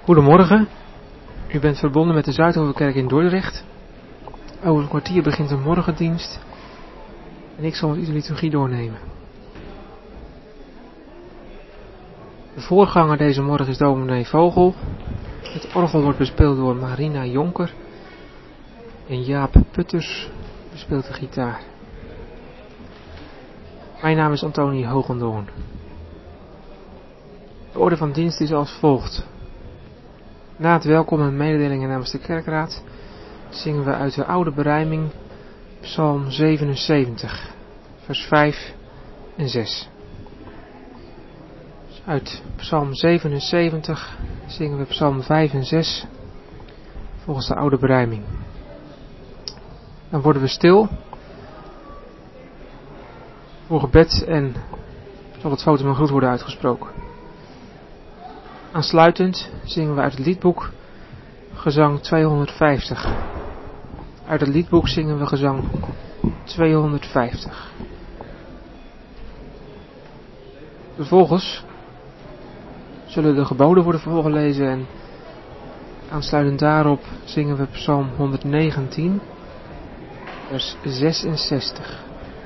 Goedemorgen, u bent verbonden met de Zuidhovenkerk in Dordrecht. Over een kwartier begint de morgendienst en ik zal met u de liturgie doornemen. De voorganger deze morgen is dominee Vogel. Het orgel wordt bespeeld door Marina Jonker en Jaap Putters bespeelt de gitaar. Mijn naam is Antonie Hogendoorn. De orde van dienst is als volgt. Na het welkom en mededelingen namens de kerkraad zingen we uit de oude berijming Psalm 77, vers 5 en 6. Dus uit Psalm 77 zingen we Psalm 5 en 6 volgens de oude berijming. Dan worden we stil voor gebed en zal het fotum en groet worden uitgesproken. Aansluitend zingen we uit het liedboek gezang 250. Uit het liedboek zingen we gezang 250. Vervolgens zullen de geboden worden voorgelezen en aansluitend daarop zingen we Psalm 119, vers 66.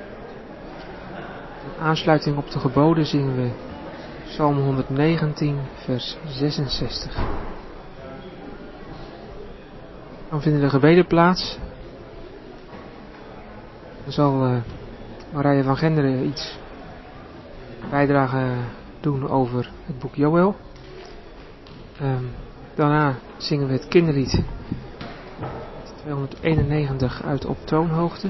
In aansluiting op de geboden zingen we Psalm 119, vers 66. Dan vinden de gebeden plaats. Dan zal Marije van Genderen iets bijdragen doen over het boek Joël. Daarna zingen we het kinderlied 291 uit Op toonhoogte.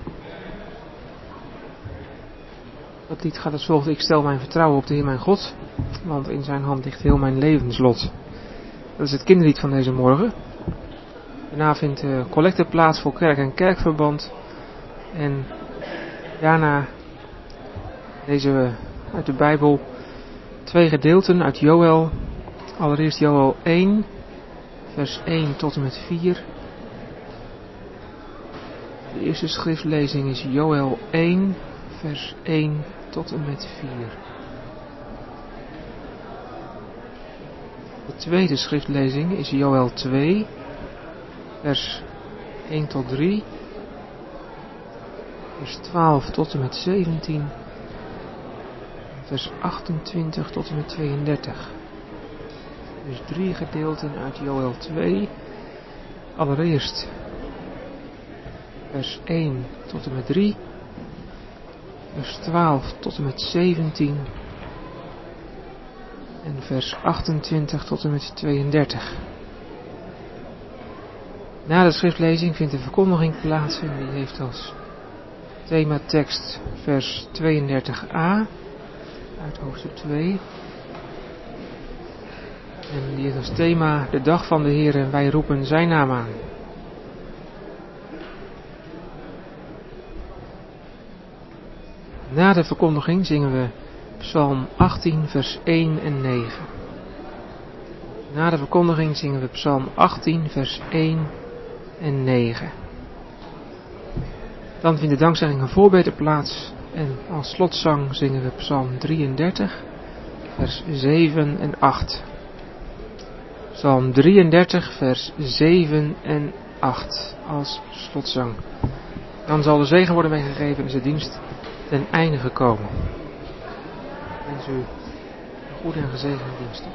Dat lied gaat als volgt: Ik stel mijn vertrouwen op de Heer mijn God, want in zijn hand ligt heel mijn levenslot. Dat is het kinderlied van deze morgen. Daarna vindt collecte plaats voor kerk en kerkverband. En daarna lezen we uit de Bijbel 2 gedeelten uit Joël. Allereerst Joël 1, vers 1 tot en met 4. De eerste schriftlezing is Joël 1, vers 1 tot en met 4. De tweede schriftlezing is Joël 2, vers 1 tot 3, vers 12 tot en met 17, vers 28 tot en met 32. Dus 3 gedeelten uit Joël 2. Allereerst vers 1 tot en met 3, vers 12 tot en met 17 en vers 28 tot en met 32. Na de schriftlezing vindt de verkondiging plaats en die heeft als thematekst vers 32a uit hoofdstuk 2. En die heeft als thema de dag van de Heer en wij roepen zijn naam aan. Na de verkondiging zingen we Psalm 18 vers 1 en 9. Na de verkondiging zingen we Psalm 18 vers 1 en 9. Dan vindt de dankzegging en voorbeden plaats en als slotzang zingen we Psalm 33 vers 7 en 8. Psalm 33 vers 7 en 8 als slotzang. Dan zal de zegen worden meegegeven en is de dienst ten einde gekomen. Ik wens u een goede en gezegende dienst.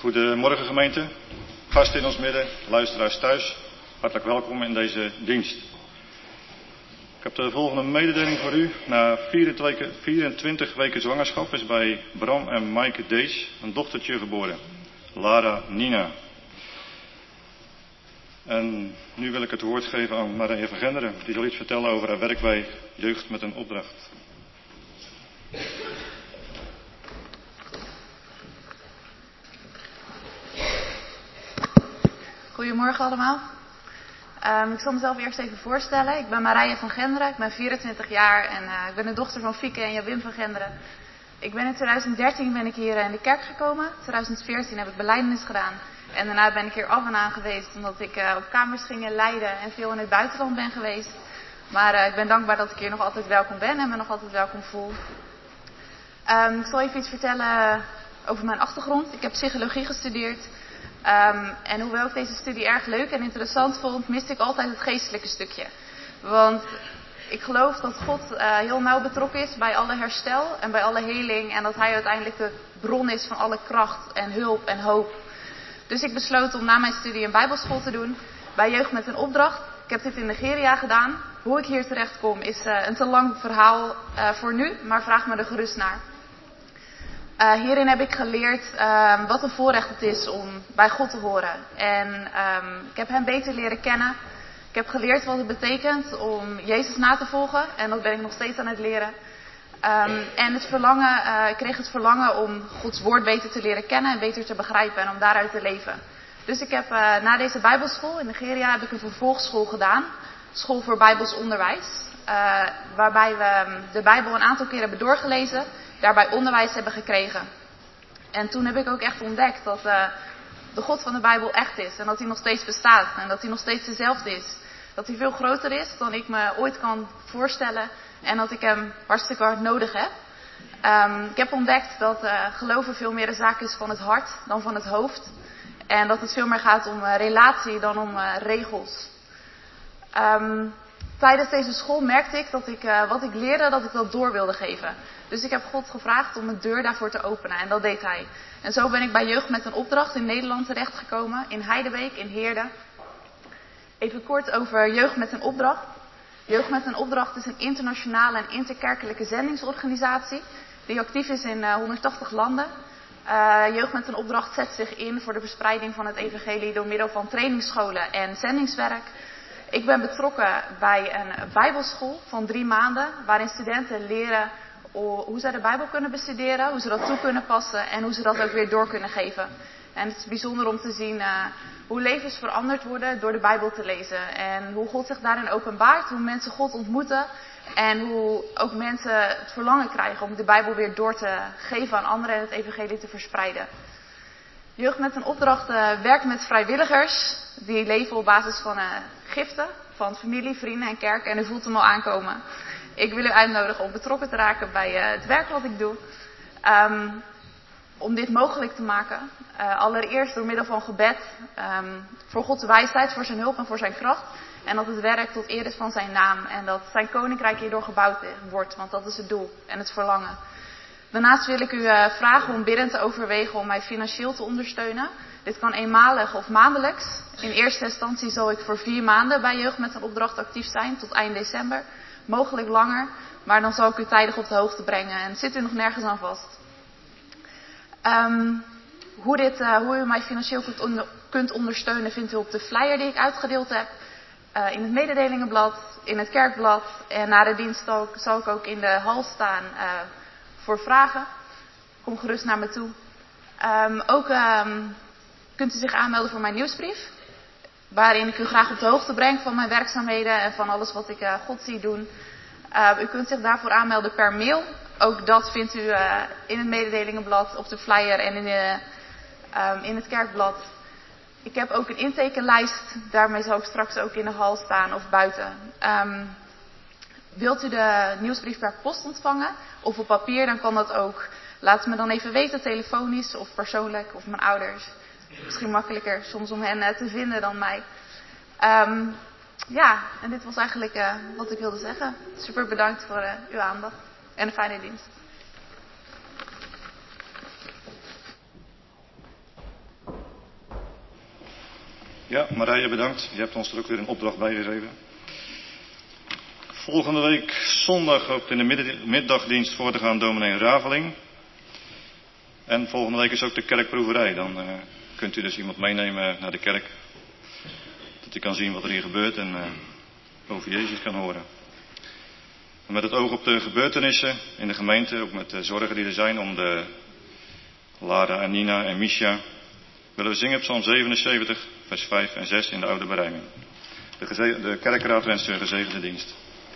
Goedemorgen gemeente, gasten in ons midden, luisteraars thuis. Hartelijk welkom in deze dienst. Ik heb de volgende mededeling voor u. Na 24 weken zwangerschap is bij Bram en Maaike Dees een dochtertje geboren. Lara Nina. En nu wil ik het woord geven aan Marije van Genderen. Die zal iets vertellen over haar werk bij Jeugd met een Opdracht. Goedemorgen allemaal. Ik zal mezelf eerst even voorstellen. Ik ben Marije van Genderen, ik ben 24 jaar en ik ben de dochter van Fieke en Jawim van Genderen. In 2013 ben ik hier in de kerk gekomen. In 2014 heb ik belijdenis gedaan. En daarna ben ik hier af en aan geweest omdat ik op kamers ging in Leiden en veel in het buitenland ben geweest. Maar ik ben dankbaar dat ik hier nog altijd welkom ben en me nog altijd welkom voel. Ik zal even iets vertellen over mijn achtergrond. Ik heb psychologie gestudeerd. En hoewel ik deze studie erg leuk en interessant vond, miste ik altijd het geestelijke stukje. Want ik geloof dat God heel nauw betrokken is bij alle herstel en bij alle heling. En dat Hij uiteindelijk de bron is van alle kracht en hulp en hoop. Dus ik besloot om na mijn studie een bijbelschool te doen bij Jeugd met een Opdracht. Ik heb dit in Nigeria gedaan. Hoe ik hier terecht kom is een te lang verhaal voor nu, maar vraag me er gerust naar. Hierin heb ik geleerd wat een voorrecht het is om bij God te horen. En ik heb hem beter leren kennen. Ik heb geleerd wat het betekent om Jezus na te volgen. En dat ben ik nog steeds aan het leren. En ik kreeg het verlangen om Gods woord beter te leren kennen en beter te begrijpen en om daaruit te leven. Dus ik heb na deze bijbelschool in Nigeria heb ik een vervolgschool gedaan. School voor Bijbels onderwijs. Waarbij we de Bijbel een aantal keer hebben doorgelezen. Daarbij onderwijs hebben gekregen. En toen heb ik ook echt ontdekt dat de God van de Bijbel echt is. En dat hij nog steeds bestaat. En dat hij nog steeds dezelfde is. Dat hij veel groter is dan ik me ooit kan voorstellen. En dat ik hem hartstikke hard nodig heb. Ik heb ontdekt dat geloven veel meer een zaak is van het hart dan van het hoofd. En dat het veel meer gaat om relatie dan om regels. Tijdens deze school merkte ik dat wat ik leerde, dat ik dat door wilde geven. Dus ik heb God gevraagd om een deur daarvoor te openen. En dat deed hij. En zo ben ik bij Jeugd met een Opdracht in Nederland terechtgekomen. In Heidebeek, in Heerden. Even kort over Jeugd met een Opdracht. Jeugd met een Opdracht is een internationale en interkerkelijke zendingsorganisatie. Die actief is in 180 landen. Jeugd met een Opdracht zet zich in voor de verspreiding van het evangelie door middel van trainingsscholen en zendingswerk. Ik ben betrokken bij een bijbelschool van 3 maanden, waarin studenten leren hoe zij de Bijbel kunnen bestuderen, hoe ze dat toe kunnen passen en hoe ze dat ook weer door kunnen geven. En het is bijzonder om te zien hoe levens veranderd worden door de Bijbel te lezen. En hoe God zich daarin openbaart, hoe mensen God ontmoeten en hoe ook mensen het verlangen krijgen om de Bijbel weer door te geven aan anderen en het evangelie te verspreiden. Jeugd met een Opdracht werkt met vrijwilligers die leven op basis van giften van familie, vrienden en kerk. En u voelt hem al aankomen. Ik wil u uitnodigen om betrokken te raken bij het werk wat ik doe. Om dit mogelijk te maken. Allereerst door middel van gebed. Voor Gods wijsheid, voor zijn hulp en voor zijn kracht. En dat het werk tot eer is van zijn naam. En dat zijn koninkrijk hierdoor gebouwd wordt. Want dat is het doel en het verlangen. Daarnaast wil ik u vragen om biddend te overwegen om mij financieel te ondersteunen. Dit kan eenmalig of maandelijks. In eerste instantie zal ik voor 4 maanden bij Jeugd met een Opdracht actief zijn, tot eind december. Mogelijk langer, maar dan zal ik u tijdig op de hoogte brengen en zit u nog nergens aan vast. Hoe u mij financieel kunt ondersteunen vindt u op de flyer die ik uitgedeeld heb. In het mededelingenblad, in het kerkblad en na de dienst zal ik ook in de hal staan voor vragen. Kom gerust naar me toe. Kunt u zich aanmelden voor mijn nieuwsbrief. Waarin ik u graag op de hoogte breng van mijn werkzaamheden en van alles wat ik God zie doen. U kunt zich daarvoor aanmelden per mail. Ook dat vindt u in het mededelingenblad, op de flyer en in het kerkblad. Ik heb ook een intekenlijst. Daarmee zal ik straks ook in de hal staan of buiten. Wilt u de nieuwsbrief per post ontvangen of op papier, dan kan dat ook. Laat het me dan even weten, telefonisch of persoonlijk of mijn ouders. Misschien makkelijker soms om hen te vinden dan mij. En dit was eigenlijk wat ik wilde zeggen. Super bedankt voor uw aandacht en een fijne dienst. Ja, Marije, bedankt. Je hebt ons er ook weer een opdracht bij gegeven. Volgende week zondag op in de middagdienst voor te gaan dominee Raveling. En volgende week is ook de kerkproeverij. Dan kunt u dus iemand meenemen naar de kerk. Dat hij kan zien wat er hier gebeurt en over Jezus kan horen. En met het oog op de gebeurtenissen in de gemeente, ook met de zorgen die er zijn om de Lara en Nina en Misha, willen we zingen Psalm 77, vers 5 en 6 in de oude berijming. De kerkraad wenst u een gezegende dienst.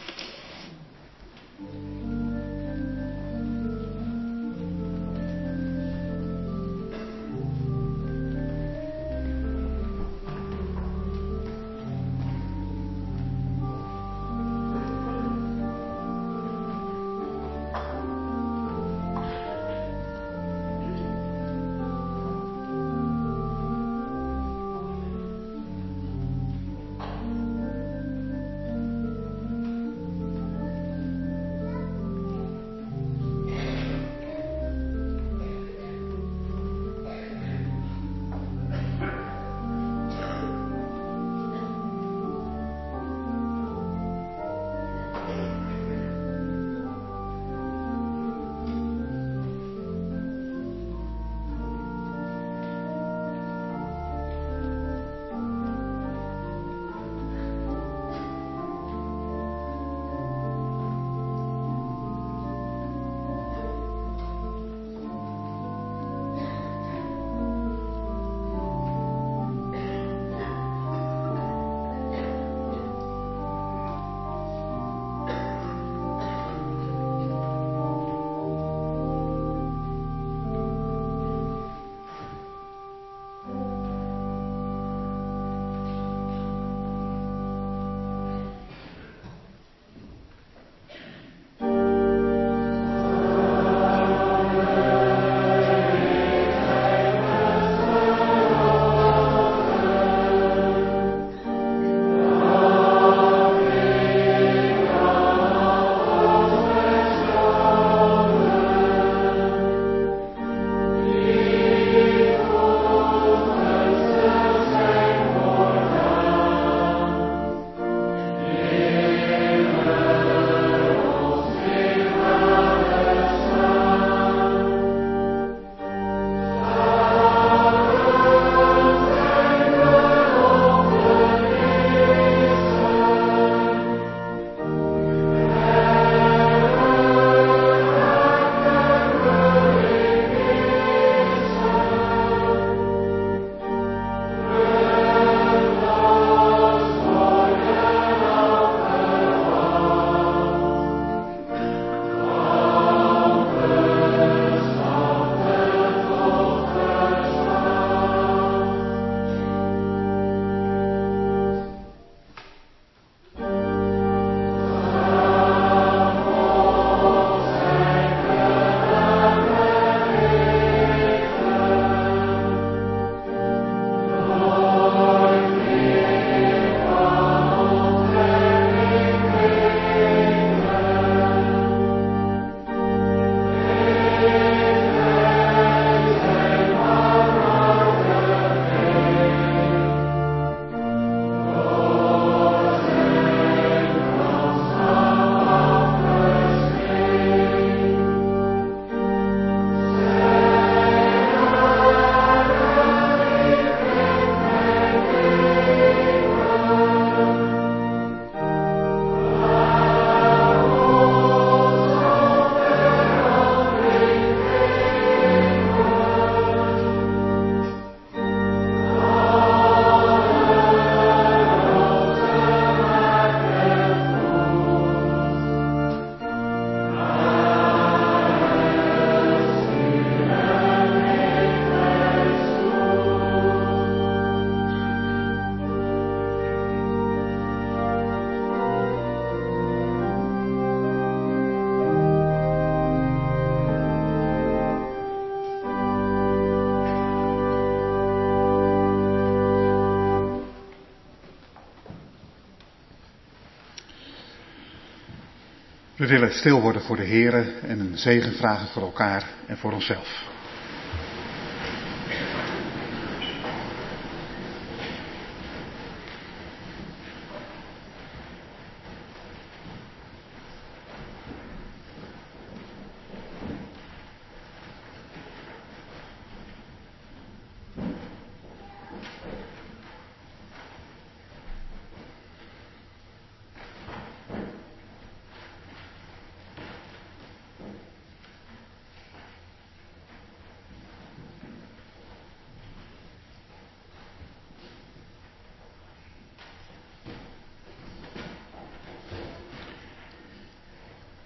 We willen stil worden voor de Here en een zegen vragen voor elkaar en voor onszelf.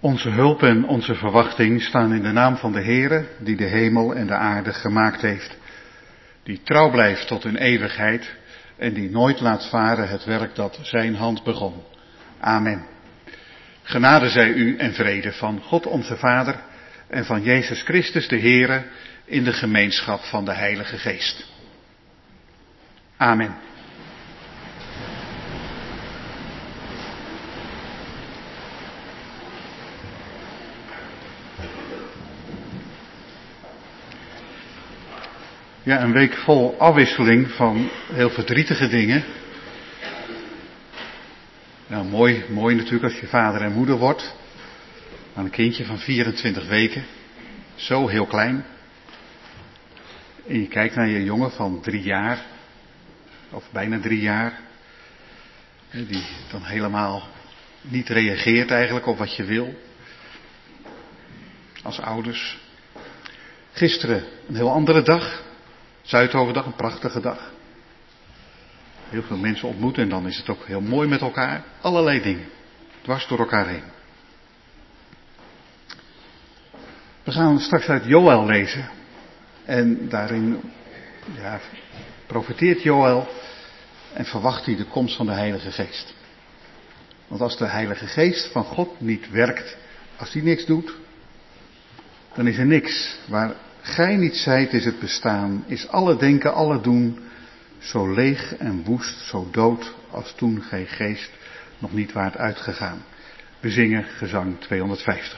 Onze hulp en onze verwachting staan in de naam van de Heere, die de hemel en de aarde gemaakt heeft. Die trouw blijft tot in eeuwigheid en die nooit laat varen het werk dat zijn hand begon. Amen. Genade zij u en vrede van God onze Vader en van Jezus Christus de Heere in de gemeenschap van de Heilige Geest. Amen. Ja, een week vol afwisseling van heel verdrietige dingen. Nou, mooi natuurlijk als je vader en moeder wordt. Aan een kindje van 24 weken. Zo heel klein. En je kijkt naar je jongen van 3 jaar. Of bijna 3 jaar. Die dan helemaal niet reageert eigenlijk op wat je wil. Als ouders. Gisteren een heel andere dag. Zuidhovendag, een prachtige dag. Heel veel mensen ontmoeten en dan is het ook heel mooi met elkaar. Allerlei dingen. Dwars door elkaar heen. We gaan straks uit Joël lezen. En daarin profeteert Joël en verwacht hij de komst van de Heilige Geest. Want als de Heilige Geest van God niet werkt, als hij niks doet, dan is er niks. Waar gij niet zijt is het bestaan, is alle denken, alle doen, zo leeg en woest, zo dood, als toen gij geest nog niet waart uitgegaan. We zingen gezang 250.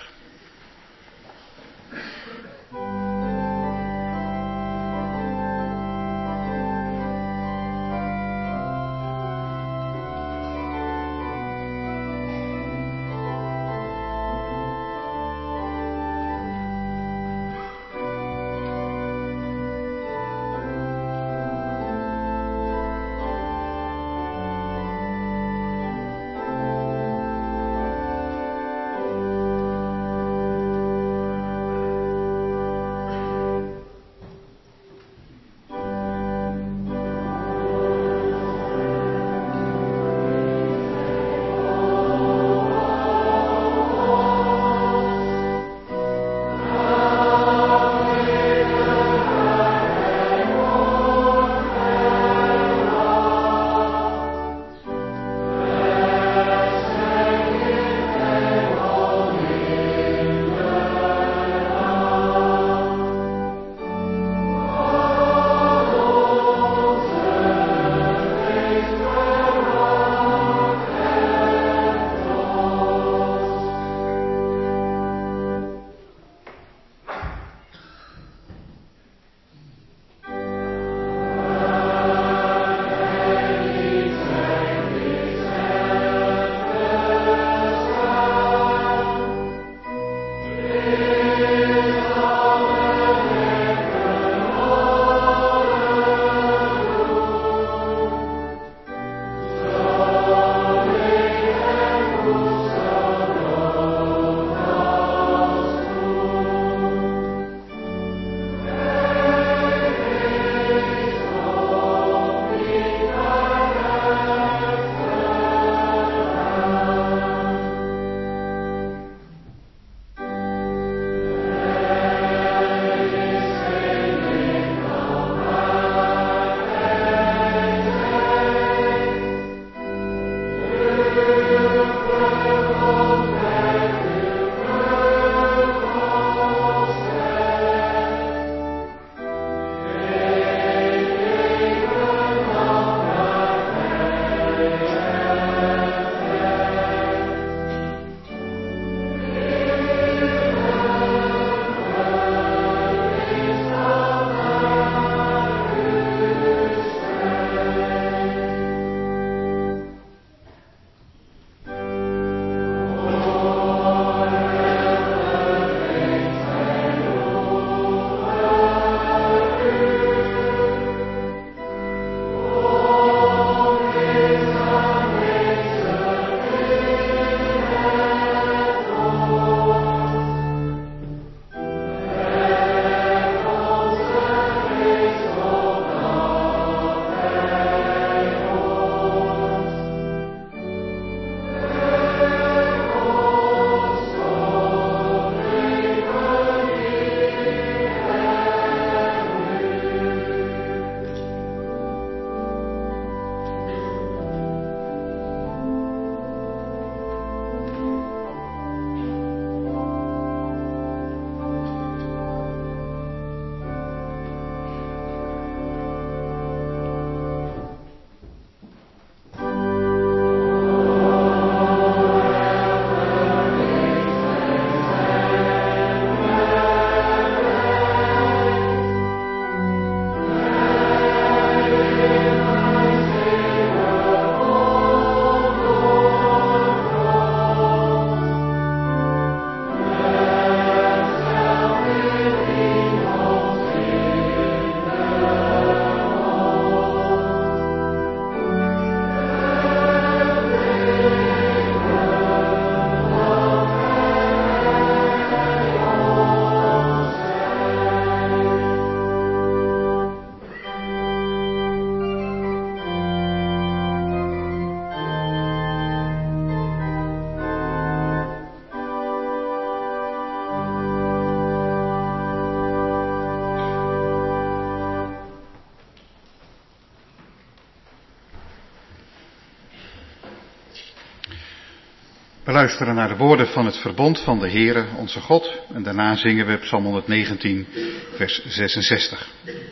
We luisteren naar de woorden van het verbond van de Heere, onze God, en daarna zingen we Psalm 119, vers 66.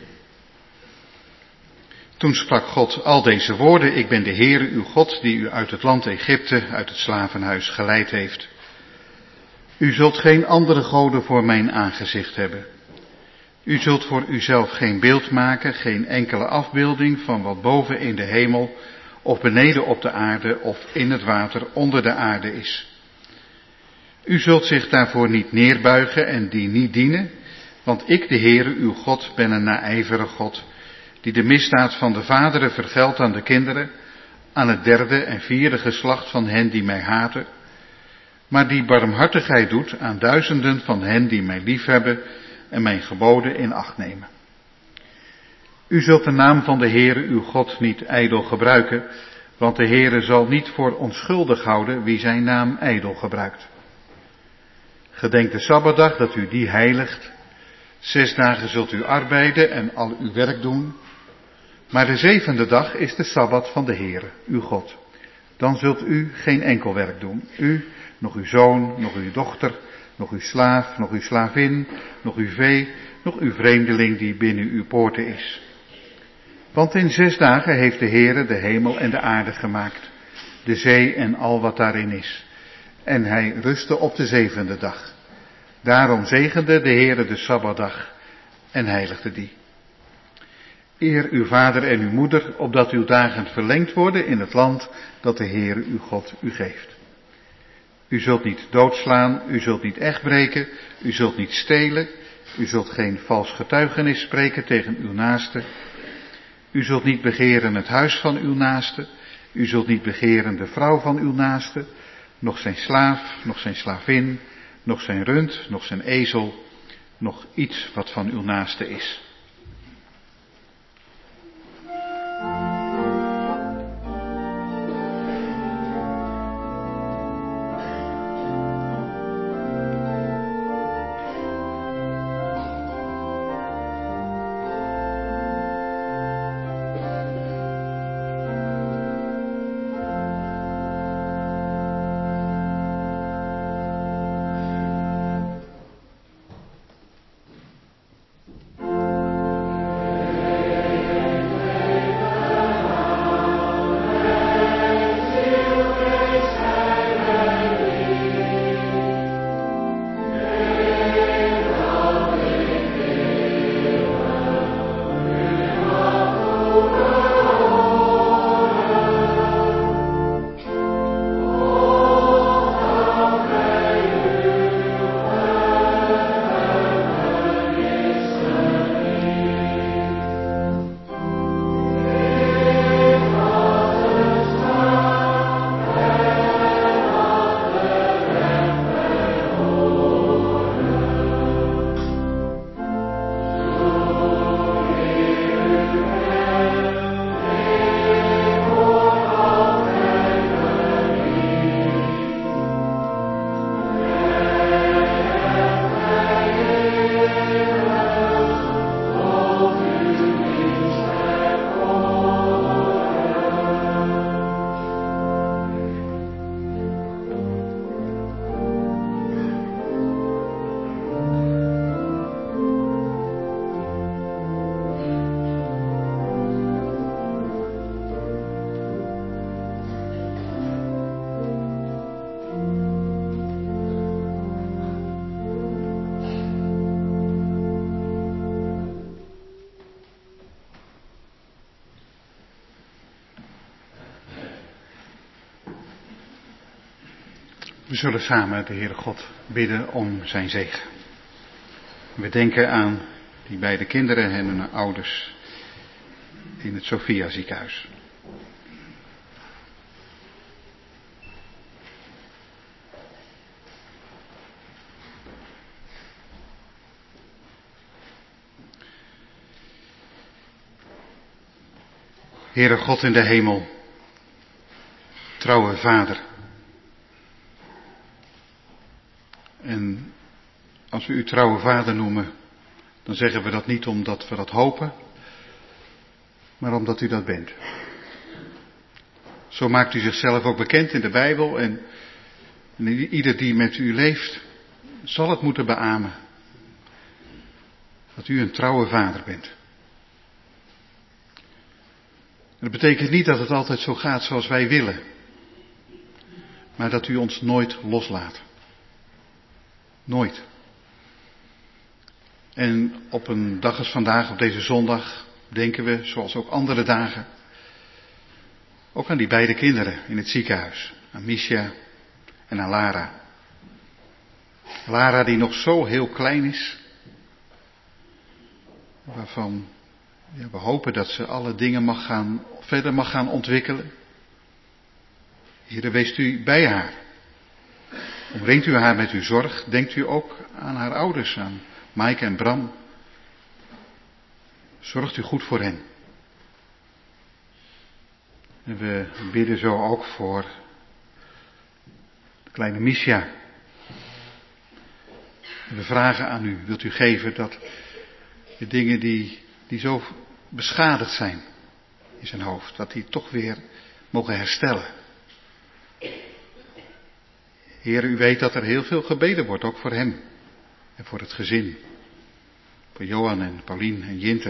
Toen sprak God al deze woorden: Ik ben de Heere, uw God, die u uit het land Egypte, uit het slavenhuis geleid heeft. U zult geen andere goden voor mijn aangezicht hebben. U zult voor uzelf geen beeld maken, geen enkele afbeelding van wat boven in de hemel of beneden op de aarde of in het water onder de aarde is. U zult zich daarvoor niet neerbuigen en die niet dienen, want ik, de Heere, uw God, ben een naijverige God, die de misdaad van de vaderen vergeldt aan de kinderen, aan het derde en vierde geslacht van hen die mij haten, maar die barmhartigheid doet aan duizenden van hen die mij liefhebben en mijn geboden in acht nemen. U zult de naam van de Heere uw God niet ijdel gebruiken, want de Heere zal niet voor onschuldig houden wie zijn naam ijdel gebruikt. Gedenk de Sabbatdag dat u die heiligt. 6 dagen zult u arbeiden en al uw werk doen. Maar de 7e dag is de Sabbat van de Heere, uw God. Dan zult u geen enkel werk doen. U, nog uw zoon, nog uw dochter, nog uw slaaf, nog uw slavin, nog uw vee, nog uw vreemdeling die binnen uw poorten is. Want in 6 dagen heeft de Heere de hemel en de aarde gemaakt, de zee en al wat daarin is. En hij rustte op de 7e dag. Daarom zegende de Heere de Sabbatdag en heiligde die. Eer uw vader en uw moeder, opdat uw dagen verlengd worden in het land dat de Heere uw God u geeft. U zult niet doodslaan, u zult niet echtbreken, u zult niet stelen, u zult geen vals getuigenis spreken tegen uw naaste. U zult niet begeren het huis van uw naaste, u zult niet begeren de vrouw van uw naaste, nog zijn slaaf, nog zijn slavin, nog zijn rund, nog zijn ezel, nog iets wat van uw naaste is. We zullen samen de Heere God bidden om zijn zegen. We denken aan die beide kinderen en hun ouders in het Sophia ziekenhuis. Heere God in de hemel, trouwe Vader. En als we u trouwe Vader noemen, dan zeggen we dat niet omdat we dat hopen, maar omdat u dat bent. Zo maakt u zichzelf ook bekend in de Bijbel en En ieder die met u leeft, zal het moeten beamen. Dat u een trouwe vader bent. Dat betekent niet dat het altijd zo gaat zoals wij willen. Maar dat u ons nooit loslaat. Nooit. En op een dag als vandaag, op deze zondag, denken we, zoals ook andere dagen, ook aan die beide kinderen in het ziekenhuis. Aan Misha en aan Lara. Lara die nog zo heel klein is. Waarvan we hopen dat ze alle dingen verder mag gaan ontwikkelen. Heere, wees u bij haar. Omringt u haar met uw zorg. Denkt u ook aan haar ouders, aan Maaike en Bram. Zorgt u goed voor hen. En we bidden zo ook voor de kleine Misha. En we vragen aan u, wilt u geven dat de dingen die zo beschadigd zijn in zijn hoofd, dat die toch weer mogen herstellen. Heer, u weet dat er heel veel gebeden wordt, ook voor hem en voor het gezin. Voor Johan en Paulien en Jinte.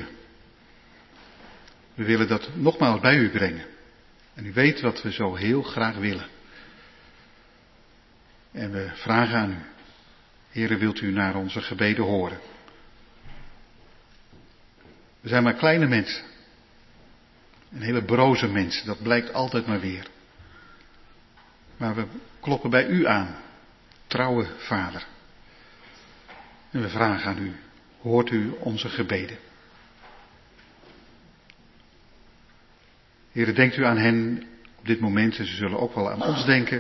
We willen dat nogmaals bij u brengen. En u weet wat we zo heel graag willen. En we vragen aan u. Heere, wilt u naar onze gebeden horen? We zijn maar kleine mensen. En hele broze mensen, dat blijkt altijd maar weer. Maar we kloppen bij u aan, trouwe Vader. En we vragen aan u, hoort u onze gebeden? Heere, denkt u aan hen op dit moment, en ze zullen ook wel aan ons denken.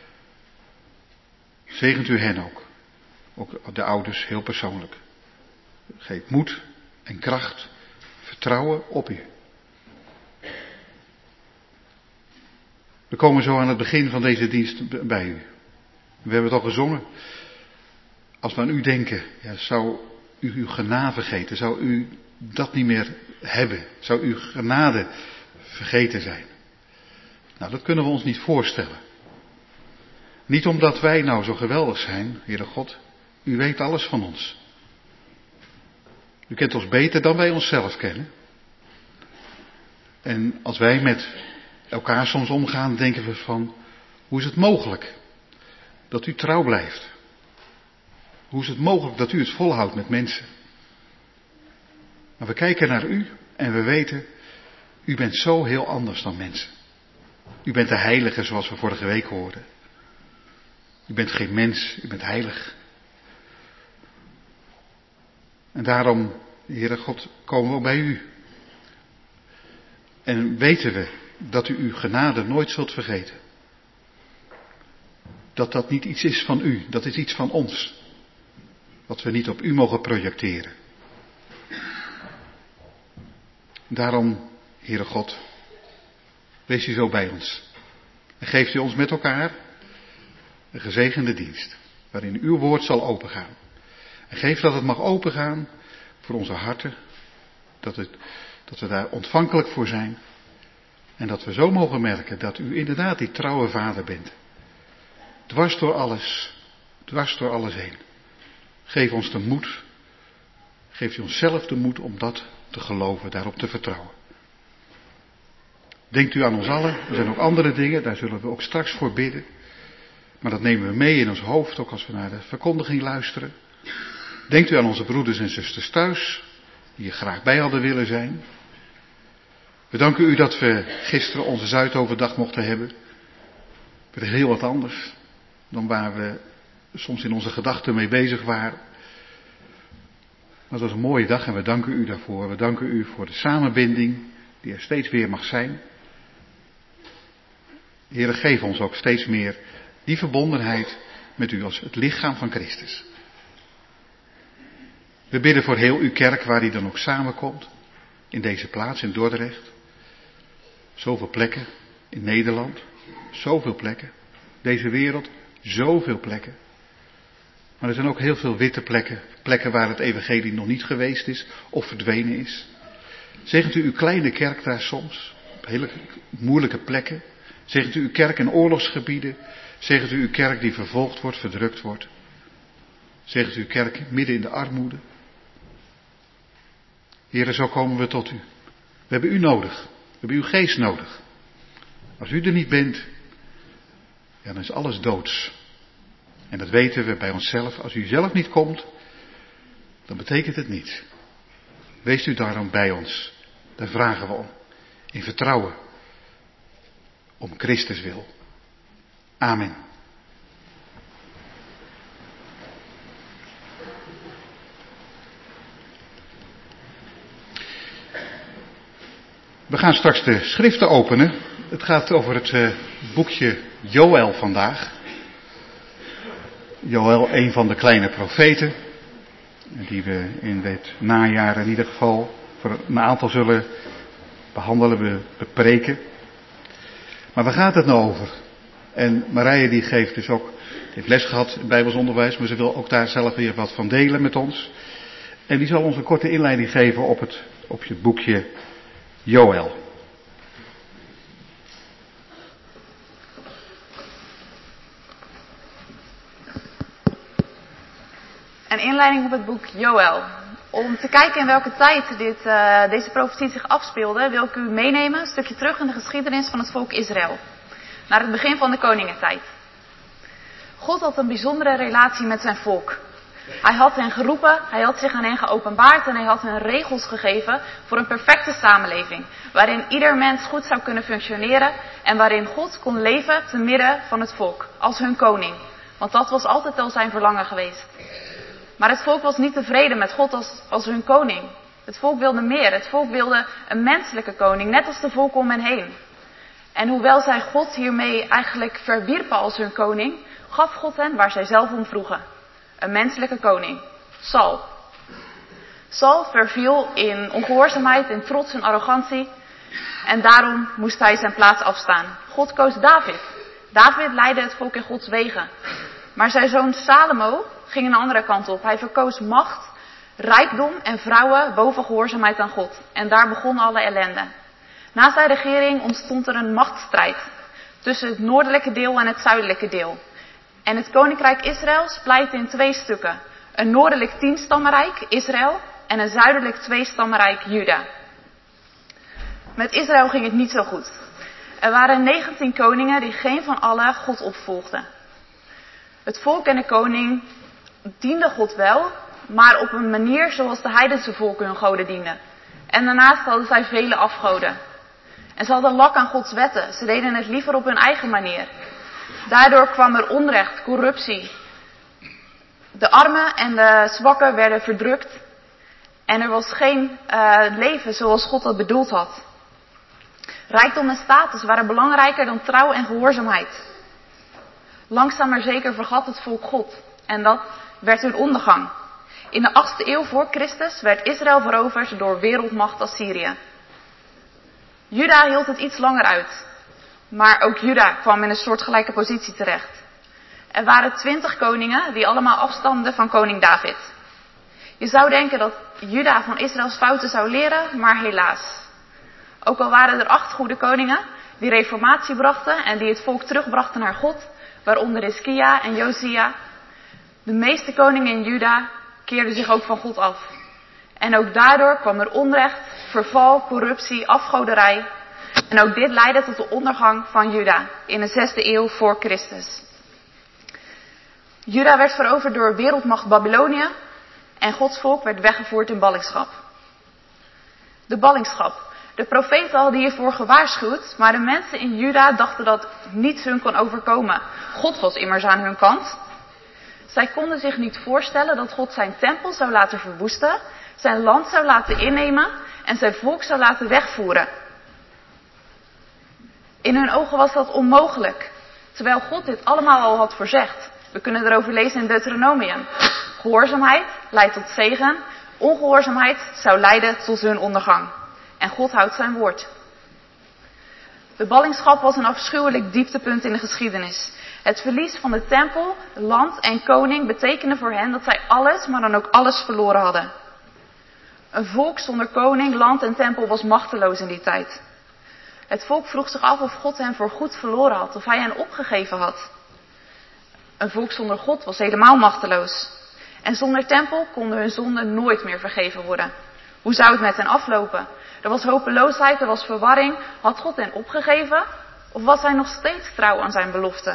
Zegent u hen ook. Ook de ouders heel persoonlijk. Geef moed en kracht, vertrouwen op u. We komen zo aan het begin van deze dienst bij u. We hebben het al gezongen. Als we aan u denken, ja, zou u uw genade vergeten? Zou u dat niet meer hebben? Zou uw genade vergeten zijn? Nou, dat kunnen we ons niet voorstellen. Niet omdat wij nou zo geweldig zijn, Heere God. U weet alles van ons. U kent ons beter dan wij onszelf kennen. En als wij met elkaar soms omgaan, denken we van, hoe is het mogelijk dat u trouw blijft? Hoe is het mogelijk dat u het volhoudt met mensen? Maar we kijken naar u en we weten, u bent zo heel anders dan mensen. U bent de heilige zoals we vorige week hoorden. U bent geen mens, u bent heilig. En daarom, Heere God, komen we ook bij u. En weten we dat u uw genade nooit zult vergeten. Dat dat niet iets is van u, dat is iets van ons. Wat we niet op u mogen projecteren. Daarom, Heere God, wees u zo bij ons. En geeft u ons met elkaar een gezegende dienst, waarin uw woord zal opengaan. En geef dat het mag opengaan voor onze harten, dat we daar ontvankelijk voor zijn. En dat we zo mogen merken dat u inderdaad die trouwe vader bent. Dwars door alles heen. Geef ons de moed, geef u onszelf de moed om dat te geloven, daarop te vertrouwen. Denkt u aan ons allen, er zijn ook andere dingen, daar zullen we ook straks voor bidden. Maar dat nemen we mee in ons hoofd, ook als we naar de verkondiging luisteren. Denkt u aan onze broeders en zusters thuis, die er graag bij hadden willen zijn. We danken u dat we gisteren onze Zuidoverdag mochten hebben. Het is heel wat anders dan waar we soms in onze gedachten mee bezig waren. Maar het was een mooie dag en we danken u daarvoor. We danken u voor de samenbinding die er steeds weer mag zijn. Heere, geef ons ook steeds meer die verbondenheid met u als het lichaam van Christus. We bidden voor heel uw kerk waar die dan ook samenkomt. In deze plaats in Dordrecht. Zoveel plekken in Nederland. Zoveel plekken. Deze wereld. Zoveel plekken. Maar er zijn ook heel veel witte plekken. Plekken waar het evangelie nog niet geweest is of verdwenen is. Zegent u uw kleine kerk daar soms. Op hele moeilijke plekken. Zegent u uw kerk in oorlogsgebieden. Zegent u uw kerk die vervolgd wordt, verdrukt wordt. Zegent u uw kerk midden in de armoede. Heere, zo komen we tot u. We hebben u nodig. We hebben uw geest nodig. Als u er niet bent, ja, dan is alles doods. En dat weten we bij onszelf. Als u zelf niet komt, dan betekent het niets. Wees u daarom bij ons. Daar vragen we om. In vertrouwen. Om Christus wil. Amen. We gaan straks de schriften openen. Het gaat over het boekje Joël vandaag. Joël, een van de kleine profeten. Die we in dit najaar in ieder geval voor een aantal zullen behandelen, bepreken. Maar waar gaat het nou over? En Marije die heeft les gehad in Bijbelsonderwijs, maar ze wil ook daar zelf weer wat van delen met ons. En die zal ons een korte inleiding geven op je boekje Joël. Een inleiding op het boek Joël. Om te kijken in welke tijd deze profetie zich afspeelde, wil ik u meenemen een stukje terug in de geschiedenis van het volk Israël. Naar het begin van de koningentijd. God had een bijzondere relatie met zijn volk. Hij had hen geroepen, hij had zich aan hen geopenbaard en hij had hen regels gegeven voor een perfecte samenleving. Waarin ieder mens goed zou kunnen functioneren en waarin God kon leven te midden van het volk, als hun koning. Want dat was altijd al zijn verlangen geweest. Maar het volk was niet tevreden met God als hun koning. Het volk wilde meer. Het volk wilde een menselijke koning, net als de volken om hen heen. En hoewel zij God hiermee eigenlijk verwierpen als hun koning, gaf God hen waar zij zelf om vroegen. Een menselijke koning, Saul. Saul verviel in ongehoorzaamheid, in trots en arrogantie. En daarom moest hij zijn plaats afstaan. God koos David. David leidde het volk in Gods wegen. Maar zijn zoon Salomo ging een andere kant op. Hij verkoos macht, rijkdom en vrouwen boven gehoorzaamheid aan God. En daar begon alle ellende. Na zijn regering ontstond er een machtsstrijd tussen het noordelijke deel en het zuidelijke deel. En het koninkrijk Israël splijtte in 2 stukken. Een noordelijk 10-stammenrijk, Israël, en een zuidelijk 2-stammenrijk, Juda. Met Israël ging het niet zo goed. Er waren 19 koningen die geen van allen God opvolgden. Het volk en de koning dienden God wel, maar op een manier zoals de heidense volken hun goden dienden. En daarnaast hadden zij vele afgoden. En ze hadden lak aan Gods wetten. Ze deden het liever op hun eigen manier. Daardoor kwam er onrecht, corruptie. De armen en de zwakken werden verdrukt. En er was geen leven zoals God dat bedoeld had. Rijkdom en status waren belangrijker dan trouw en gehoorzaamheid. Langzaam maar zeker vergat het volk God. En dat werd hun ondergang. In de 8e eeuw voor Christus werd Israël veroverd door wereldmacht Assyrië. Juda hield het iets langer uit. Maar ook Juda kwam in een soortgelijke positie terecht. Er waren 20 koningen die allemaal afstamden van koning David. Je zou denken dat Juda van Israëls fouten zou leren, maar helaas. Ook al waren er 8 goede koningen die reformatie brachten en die het volk terugbrachten naar God, waaronder Hiskia en Josia. De meeste koningen in Juda keerden zich ook van God af. En ook daardoor kwam er onrecht, verval, corruptie, afgoderij. En ook dit leidde tot de ondergang van Juda in de 6e eeuw voor Christus. Juda werd veroverd door wereldmacht Babylonië en Gods volk werd weggevoerd in ballingschap. De ballingschap. De profeten hadden hiervoor gewaarschuwd, maar de mensen in Juda dachten dat niets hun kon overkomen. God was immers aan hun kant. Zij konden zich niet voorstellen dat God zijn tempel zou laten verwoesten, zijn land zou laten innemen en zijn volk zou laten wegvoeren. In hun ogen was dat onmogelijk, terwijl God dit allemaal al had voorzegd. We kunnen erover lezen in Deuteronomium. Gehoorzaamheid leidt tot zegen, ongehoorzaamheid zou leiden tot hun ondergang. En God houdt zijn woord. De ballingschap was een afschuwelijk dieptepunt in de geschiedenis. Het verlies van de tempel, land en koning betekende voor hen dat zij alles, maar dan ook alles verloren hadden. Een volk zonder koning, land en tempel was machteloos in die tijd. Het volk vroeg zich af of God hen voorgoed verloren had, of hij hen opgegeven had. Een volk zonder God was helemaal machteloos. En zonder tempel konden hun zonden nooit meer vergeven worden. Hoe zou het met hen aflopen? Er was hopeloosheid, er was verwarring. Had God hen opgegeven? Of was hij nog steeds trouw aan zijn belofte?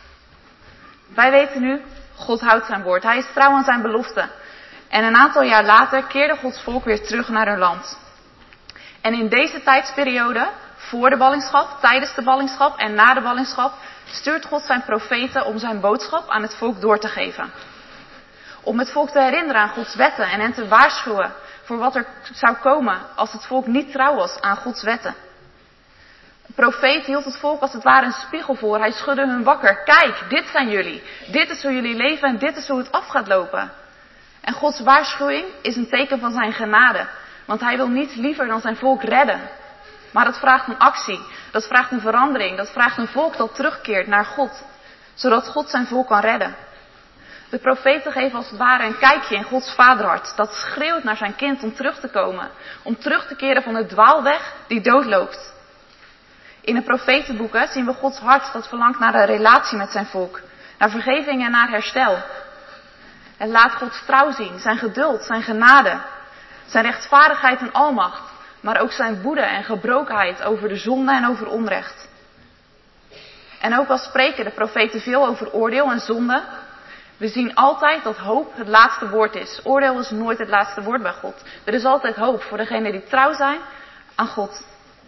Wij weten nu, God houdt zijn woord. Hij is trouw aan zijn belofte. En een aantal jaar later keerde Gods volk weer terug naar hun land. En in deze tijdsperiode, voor de ballingschap, tijdens de ballingschap en na de ballingschap, stuurt God zijn profeten om zijn boodschap aan het volk door te geven. Om het volk te herinneren aan Gods wetten en hen te waarschuwen voor wat er zou komen als het volk niet trouw was aan Gods wetten. De profeet hield het volk als het ware een spiegel voor. Hij schudde hun wakker. Kijk, dit zijn jullie. Dit is hoe jullie leven en dit is hoe het af gaat lopen. En Gods waarschuwing is een teken van zijn genade. Want hij wil niets liever dan zijn volk redden. Maar dat vraagt een actie. Dat vraagt een verandering. Dat vraagt een volk dat terugkeert naar God. Zodat God zijn volk kan redden. De profeten geven als het ware een kijkje in Gods vaderhart. Dat schreeuwt naar zijn kind om terug te komen. Om terug te keren van de dwaalweg die doodloopt. In de profetenboeken zien we Gods hart dat verlangt naar een relatie met zijn volk. Naar vergeving en naar herstel. Het laat Gods trouw zien. Zijn geduld, zijn genade. Zijn rechtvaardigheid en almacht. Maar ook zijn woede en gebrokenheid over de zonde en over onrecht. En ook al spreken de profeten veel over oordeel en zonde. We zien altijd dat hoop het laatste woord is. Oordeel is nooit het laatste woord bij God. Er is altijd hoop voor degenen die trouw zijn aan God.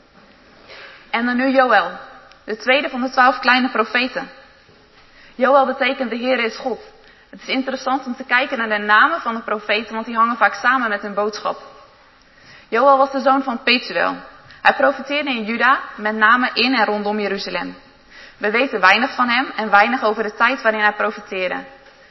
En dan nu Joël, de tweede van de 12 kleine profeten. Joël betekent de Heer is God. Het is interessant om te kijken naar de namen van de profeten, want die hangen vaak samen met hun boodschap. Joël was de zoon van Petuel. Hij profeteerde in Juda, met name in en rondom Jeruzalem. We weten weinig van hem en weinig over de tijd waarin hij profeteerde.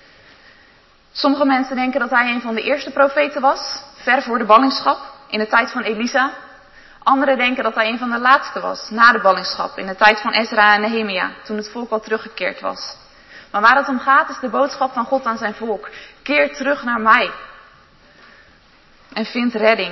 Sommige mensen denken dat hij een van de eerste profeten was, ver voor de ballingschap, in de tijd van Elisa. Anderen denken dat hij een van de laatste was, na de ballingschap, in de tijd van Ezra en Nehemia, toen het volk al teruggekeerd was. Maar waar het om gaat is de boodschap van God aan zijn volk. Keer terug naar mij. En vind redding.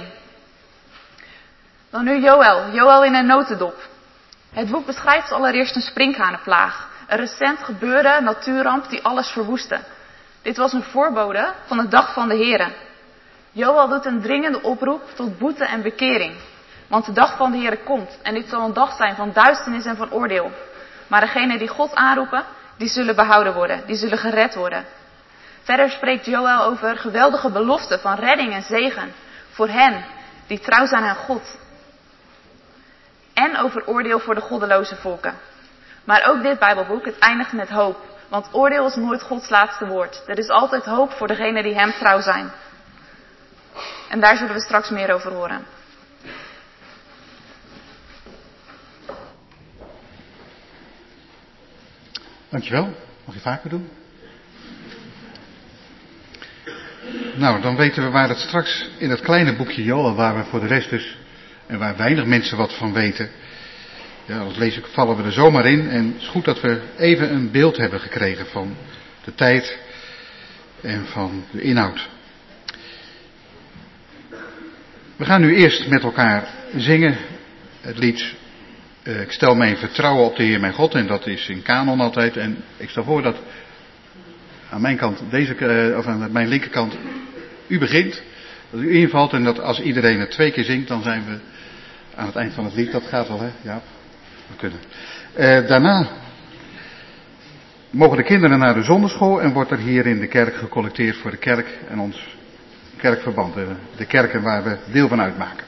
Dan nu Joël in een notendop. Het boek beschrijft allereerst een sprinkhanenplaag. Een recent gebeurde natuurramp die alles verwoestte. Dit was een voorbode van de dag van de Here. Joël doet een dringende oproep tot boete en bekering. Want de dag van de Here komt. En dit zal een dag zijn van duisternis en van oordeel. Maar degenen die God aanroepen, die zullen behouden worden. Die zullen gered worden. Verder spreekt Joël over geweldige beloften van redding en zegen. Voor hen die trouw zijn aan God. En over oordeel voor de goddeloze volken. Maar ook dit Bijbelboek, het eindigt met hoop. Want oordeel is nooit Gods laatste woord. Er is altijd hoop voor degenen die hem trouw zijn. En daar zullen we straks meer over horen. Dankjewel. Mag je vaker doen? Nou, dan weten we waar het straks in het kleine boekje Joël, waar we voor de rest dus, en waar weinig mensen wat van weten. Ja, als lees ik vallen we er zomaar in. En het is goed dat we even een beeld hebben gekregen van de tijd en van de inhoud. We gaan nu eerst met elkaar zingen het lied Ik stel mijn vertrouwen op de Heer mijn God. En dat is in kanon altijd. En ik stel voor dat aan mijn kant, of aan mijn linkerkant, u begint. Dat u invalt en dat als iedereen het 2 keer zingt, dan zijn we aan het eind van het lied. Dat gaat wel, hè? Ja, we kunnen. Daarna mogen de kinderen naar de zonderschool en wordt er hier in de kerk gecollecteerd voor de kerk en ons kerkverband. De kerken waar we deel van uitmaken.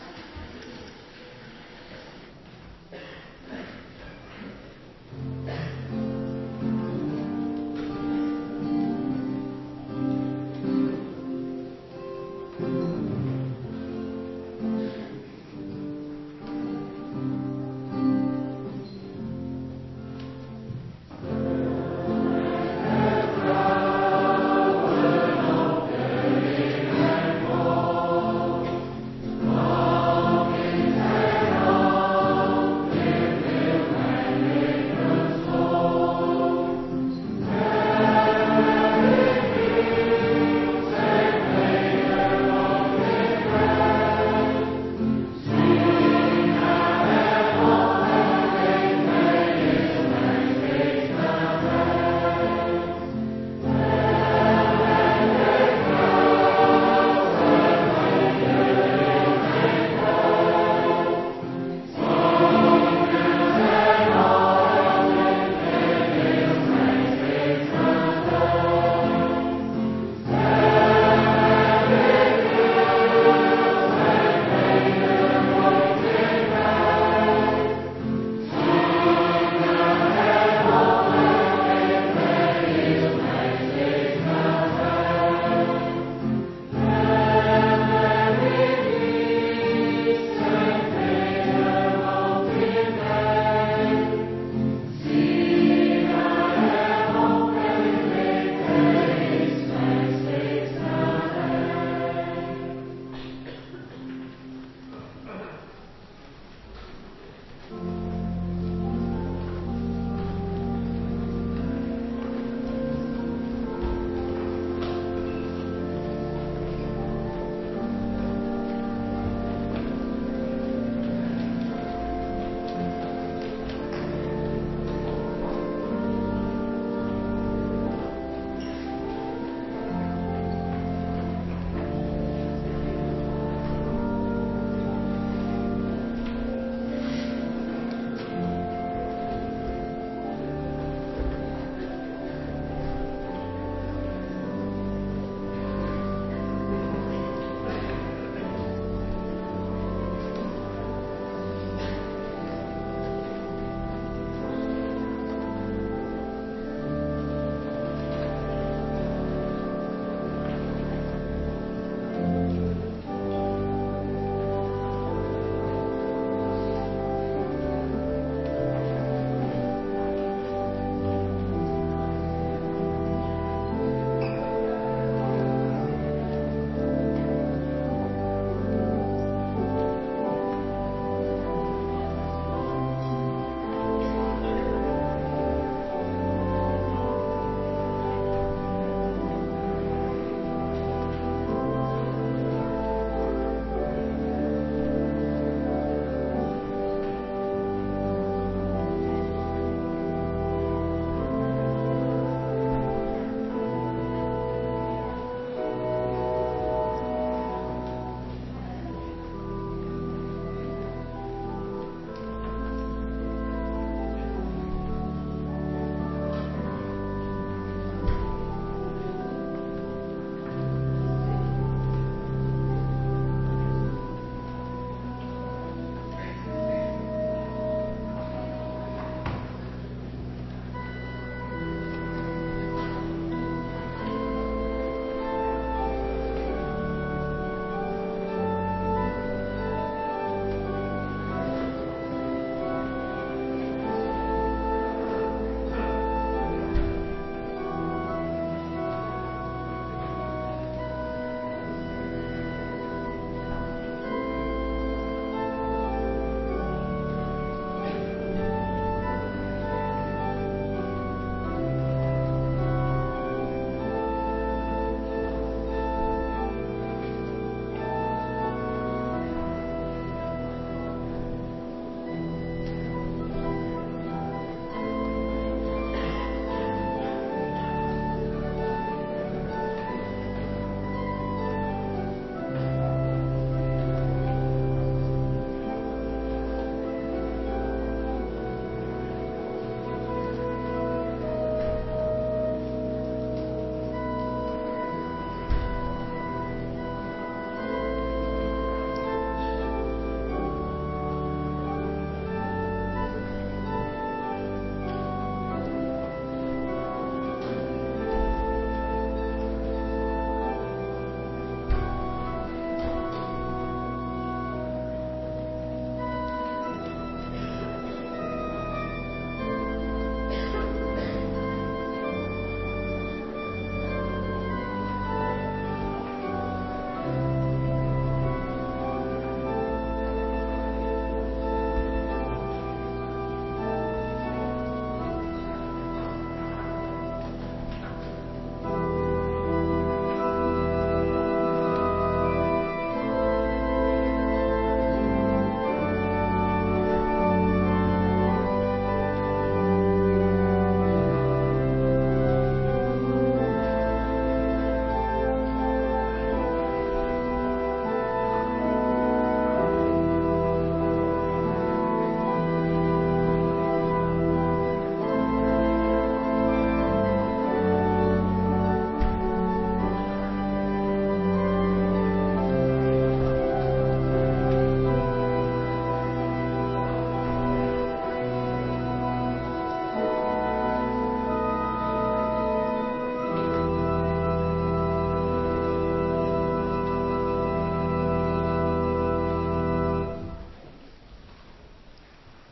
Oh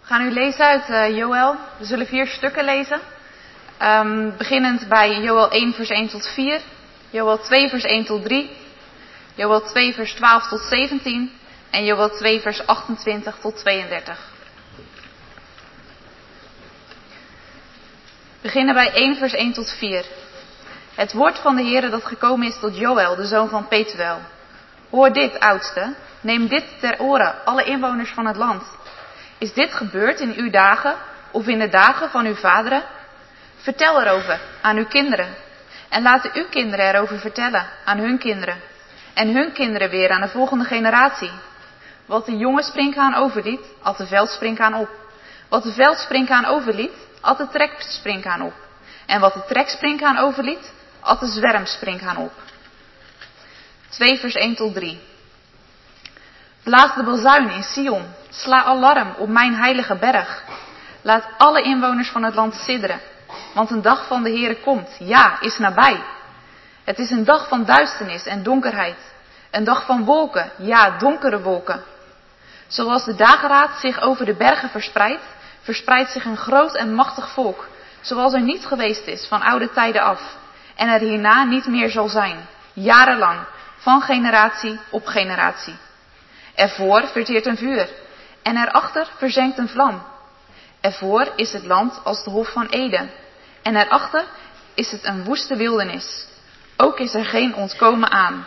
We gaan nu lezen uit Joël. We zullen 4 stukken lezen. Beginnend bij Joël 1 vers 1 tot 4. Joël 2 vers 1 tot 3. Joël 2 vers 12 tot 17. En Joël 2 vers 28 tot 32. We beginnen bij 1 vers 1 tot 4. Het woord van de Heere dat gekomen is tot Joël, de zoon van Petuel. Hoor dit, oudste. Neem dit ter oren, alle inwoners van het land. Is dit gebeurd in uw dagen of in de dagen van uw vaderen? Vertel erover aan uw kinderen. En laten uw kinderen erover vertellen aan hun kinderen. En hun kinderen weer aan de volgende generatie. Wat de jonge sprinkhaan overliet, at de veldsprinkhaan op. Wat de veldsprinkhaan overliet, at de treksprinkhaan op. En wat de treksprinkhaan overliet, at de zwermsprinkhaan op. 2 vers 1 tot 3. Blaas de bazuin in Sion. Sla alarm op mijn heilige berg. Laat alle inwoners van het land sidderen. Want een dag van de Heere komt, ja, is nabij. Het is een dag van duisternis en donkerheid. Een dag van wolken, ja, donkere wolken. Zoals de dageraad zich over de bergen verspreidt, verspreidt zich een groot en machtig volk. Zoals er niet geweest is van oude tijden af. En er hierna niet meer zal zijn. Jarenlang, van generatie op generatie. Ervoor verteert een vuur. En erachter verzenkt een vlam. Ervoor is het land als de hof van Eden. En erachter is het een woeste wildernis. Ook is er geen ontkomen aan.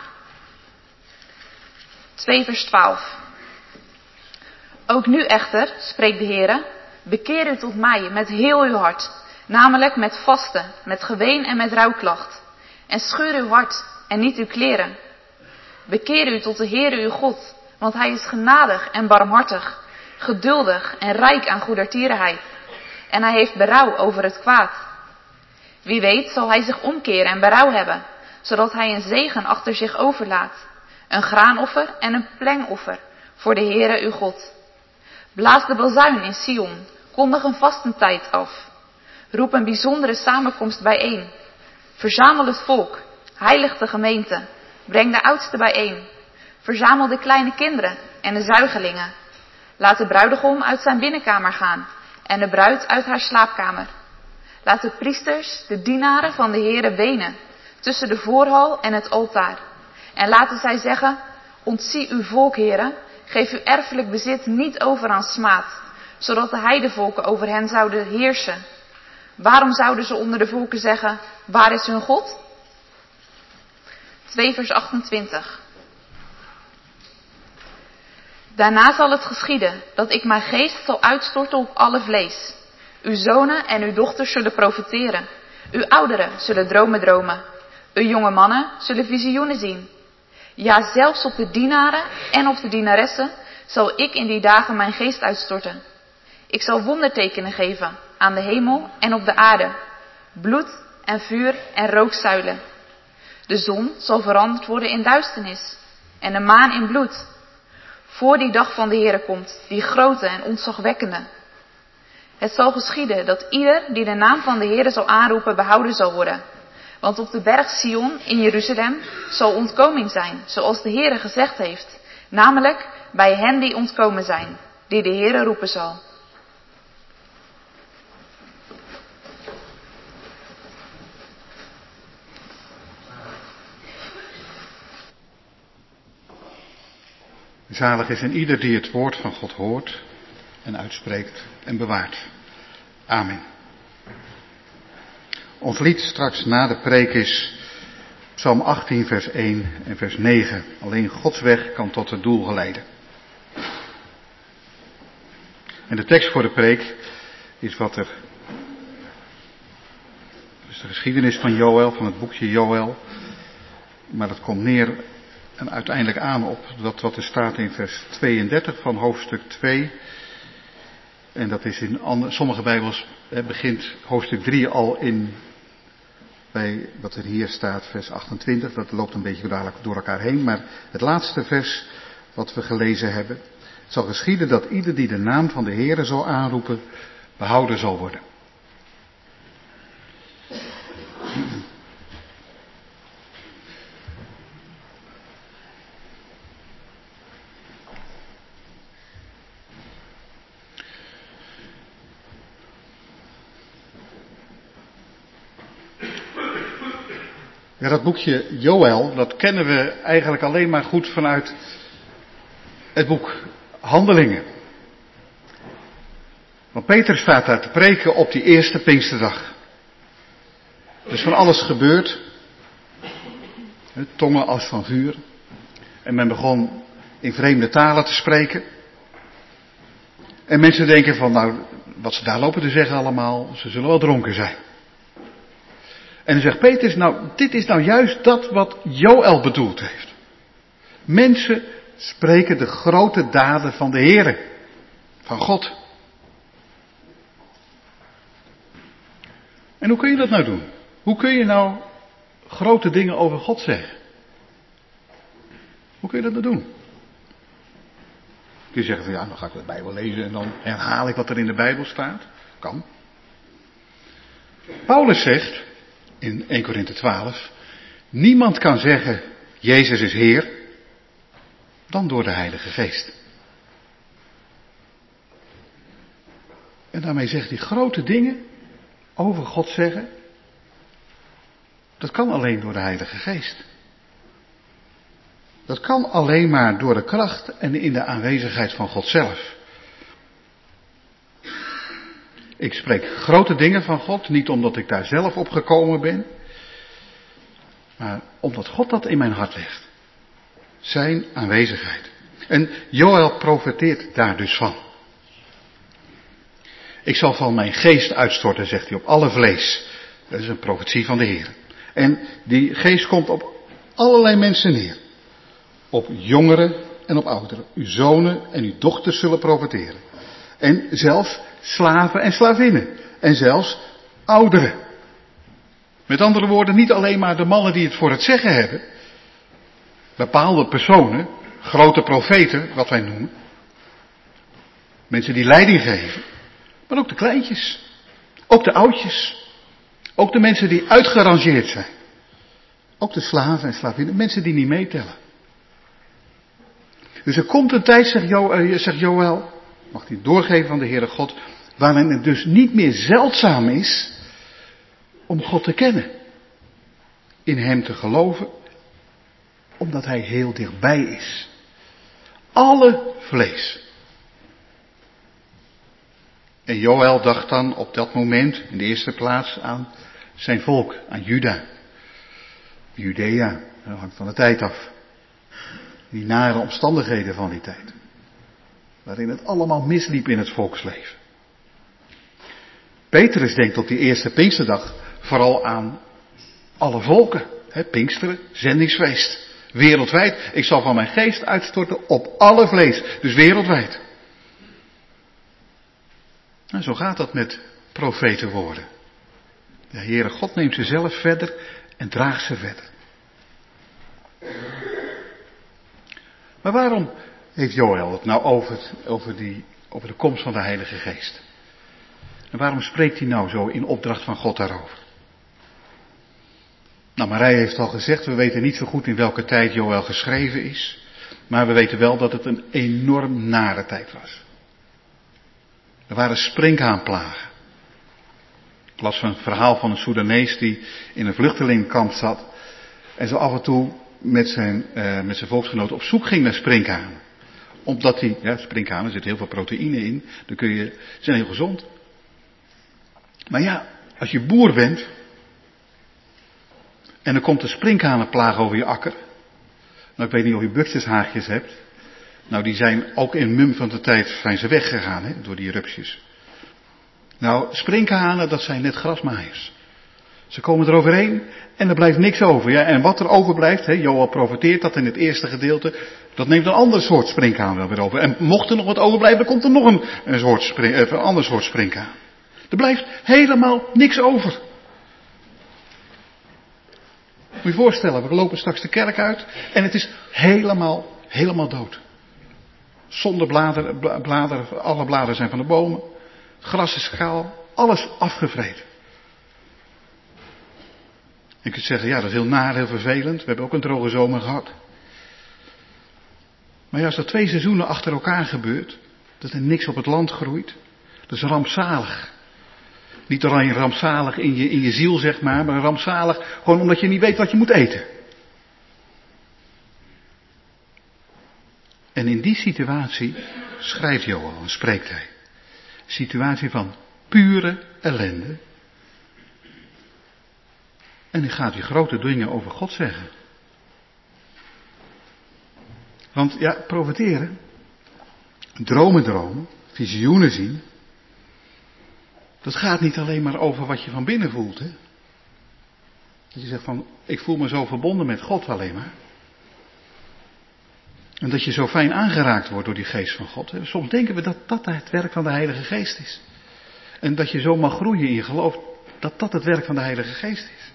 2 vers 12. Ook nu echter, spreekt de Heere, bekeer u tot mij met heel uw hart. Namelijk met vasten, met geween en met rouwklacht. En scheur uw hart en niet uw kleren. Bekeer u tot de Heere uw God, want hij is genadig en barmhartig, geduldig en rijk aan goedertierenheid. En hij heeft berouw over het kwaad. Wie weet zal hij zich omkeren en berouw hebben, zodat hij een zegen achter zich overlaat. Een graanoffer en een plengoffer voor de Heere uw God. Blaas de bazuin in Sion, kondig een vastentijd af. Roep een bijzondere samenkomst bijeen. Verzamel het volk, heilig de gemeente, breng de oudsten bijeen. Verzamel de kleine kinderen en de zuigelingen. Laat de bruidegom uit zijn binnenkamer gaan en de bruid uit haar slaapkamer. Laat de priesters, de dienaren van de Heere wenen, tussen de voorhal en het altaar. En laten zij zeggen, ontzie uw volk, Heere, geef uw erfelijk bezit niet over aan smaad, zodat de heidevolken over hen zouden heersen. Waarom zouden ze onder de volken zeggen, waar is hun God? 2 vers 28. Daarna zal het geschieden dat ik mijn geest zal uitstorten op alle vlees. Uw zonen en uw dochters zullen profeteren. Uw ouderen zullen dromen dromen. Uw jonge mannen zullen visioenen zien. Ja, zelfs op de dienaren en op de dienaressen zal ik in die dagen mijn geest uitstorten. Ik zal wondertekenen geven aan de hemel en op de aarde. Bloed en vuur en rookzuilen. De zon zal veranderd worden in duisternis en de maan in bloed. Voor die dag van de Heere komt, die grote en ontzagwekkende. Het zal geschieden dat ieder die de naam van de Heere zal aanroepen behouden zal worden. Want op de berg Sion in Jeruzalem zal ontkoming zijn, zoals de Heere gezegd heeft. Namelijk bij hen die ontkomen zijn, die de Heere roepen zal. Zalig is een ieder die het woord van God hoort en uitspreekt en bewaart. Amen. Ons lied straks na de preek is Psalm 18 vers 1 en vers 9. Alleen Gods weg kan tot het doel geleiden. En de tekst voor de preek is de geschiedenis van Joël, van het boekje Joël. Maar dat komt neer en uiteindelijk aan op dat wat er staat in vers 32 van hoofdstuk 2. En dat is in sommige Bijbels begint hoofdstuk 3 al in bij wat er hier staat, vers 28. Dat loopt een beetje dadelijk door elkaar heen. Maar het laatste vers wat we gelezen hebben. Het zal geschieden dat ieder die de naam van de Heere zal aanroepen, behouden zal worden. Ja, dat boekje Joël, dat kennen we eigenlijk alleen maar goed vanuit het boek Handelingen. Want Peter staat daar te preken op die eerste Pinksterdag. Er is van alles gebeurd. Tongen als van vuur. En men begon in vreemde talen te spreken. En mensen denken van, nou, wat ze daar lopen te zeggen allemaal, ze zullen wel dronken zijn. En dan zegt Petrus, nou, dit is nou juist dat wat Joël bedoeld heeft. Mensen spreken de grote daden van de Heere, van God. En hoe kun je dat nou doen? Hoe kun je nou grote dingen over God zeggen? Hoe kun je dat nou doen? Kun je zeggen van ja, dan ga ik de Bijbel lezen en dan herhaal ik wat er in de Bijbel staat? Kan. Paulus zegt in 1 Korinthe 12, niemand kan zeggen Jezus is Heer dan door de Heilige Geest. En daarmee zegt hij grote dingen over God zeggen, dat kan alleen door de Heilige Geest. Dat kan alleen maar door de kracht en in de aanwezigheid van God zelf. Ik spreek grote dingen van God, niet omdat ik daar zelf op gekomen ben, maar omdat God dat in mijn hart legt. Zijn aanwezigheid. En Joël profeteert daar dus van. Ik zal van mijn geest uitstorten, zegt hij, op alle vlees. Dat is een profetie van de Heer. En die geest komt op allerlei mensen neer. Op jongeren en op ouderen. Uw zonen en uw dochters zullen profeteren. En zelfs slaven en slavinnen. En zelfs ouderen. Met andere woorden, niet alleen maar de mannen die het voor het zeggen hebben. Bepaalde personen, grote profeten, wat wij noemen. Mensen die leiding geven. Maar ook de kleintjes. Ook de oudjes. Ook de mensen die uitgerangeerd zijn. Ook de slaven en slavinnen. Mensen die niet meetellen. Dus er komt een tijd, zegt Joël, mag hij doorgeven van de Heere God, waarin het dus niet meer zeldzaam is om God te kennen. In hem te geloven, omdat hij heel dichtbij is. Alle vlees. En Joël dacht dan op dat moment in de eerste plaats aan zijn volk, aan Juda. Judea, dat hangt van de tijd af. Die nare omstandigheden van die tijd. Waarin het allemaal misliep in het volksleven. Petrus denkt op die eerste Pinksterdag vooral aan alle volken. Pinksteren, zendingsfeest. Wereldwijd. Ik zal van mijn geest uitstorten op alle vlees. Dus wereldwijd. En zo gaat dat met profetenwoorden. De Heere God neemt ze zelf verder en draagt ze verder. Maar waarom heeft Joël het nou over de komst van de Heilige Geest? En waarom spreekt hij nou zo in opdracht van God daarover? Nou, Marije heeft al gezegd, we weten niet zo goed in welke tijd Joël geschreven is. Maar we weten wel dat het een enorm nare tijd was. Er waren sprinkhaanplagen. Ik las een verhaal van een Soedanees die in een vluchtelingenkamp zat. En zo af en toe met zijn volksgenoten op zoek ging naar sprinkhanen. Omdat sprinkhanen, er zit heel veel proteïne in. Ze zijn heel gezond. Maar ja, als je boer bent. En er komt een sprinkhanenplaag over je akker. Nou, ik weet niet of je buxushaagjes hebt. Nou, die zijn ook in mum van de tijd zijn ze weggegaan, door die rupsjes. Nou, sprinkhanen, dat zijn net grasmaaiers. Ze komen eroverheen en er blijft niks over. Ja, en wat er overblijft, Joël profeteert dat in het eerste gedeelte, dat neemt een ander soort sprinkhaan wel weer over. En mocht er nog wat overblijven, dan komt er nog een ander soort sprinkhaan. Er blijft helemaal niks over. Moet je je voorstellen, we lopen straks de kerk uit en het is helemaal dood. Zonder bladeren, alle bladeren zijn van de bomen. Het gras is kaal, alles afgevreten. Je kunt zeggen, ja, dat is heel naar, heel vervelend. We hebben ook een droge zomer gehad. Maar ja, als dat 2 seizoenen achter elkaar gebeurt, dat er niks op het land groeit, dat is rampzalig. Niet alleen rampzalig in je ziel, zeg maar rampzalig gewoon omdat je niet weet wat je moet eten. En in die situatie schrijft Joel en spreekt hij. Een situatie van pure ellende. En hij gaat die grote dingen over God zeggen. Want ja, profeteren, dromen, visioenen zien. Dat gaat niet alleen maar over wat je van binnen voelt. Hè? Dat je zegt van, ik voel me zo verbonden met God alleen maar. En dat je zo fijn aangeraakt wordt door die geest van God. Hè? Soms denken we dat dat het werk van de Heilige Geest is. En dat je zo mag groeien in je geloof, dat dat het werk van de Heilige Geest is.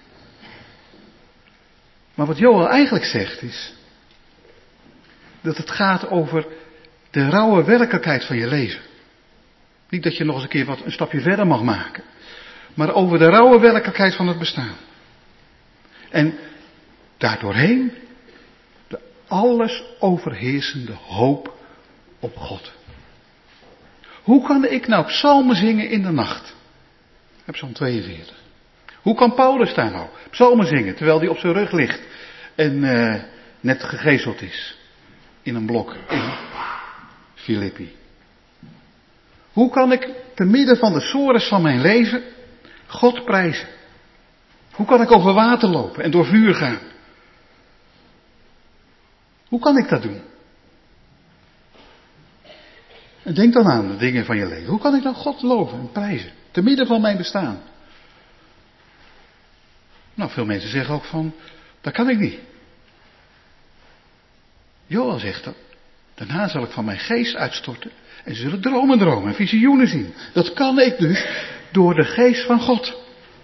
Maar wat Joel eigenlijk zegt is, dat het gaat over de rauwe werkelijkheid van je leven. Niet dat je nog eens een keer een stapje verder mag maken. Maar over de rauwe werkelijkheid van het bestaan. En daardoorheen de alles overheersende hoop op God. Hoe kan ik nou psalmen zingen in de nacht? Psalm 42. Hoe kan Paulus daar nou psalmen zingen terwijl hij op zijn rug ligt en net gegezeld is in een blok in Filippi? Hoe kan ik te midden van de sores van mijn leven God prijzen? Hoe kan ik over water lopen en door vuur gaan? Hoe kan ik dat doen? En denk dan aan de dingen van je leven. Hoe kan ik nou God loven en prijzen? Te midden van mijn bestaan. Nou, veel mensen zeggen ook van, dat kan ik niet. Joel zegt dat. Daarna zal ik van mijn geest uitstorten. En ze zullen dromen en visioenen zien. Dat kan ik dus door de geest van God.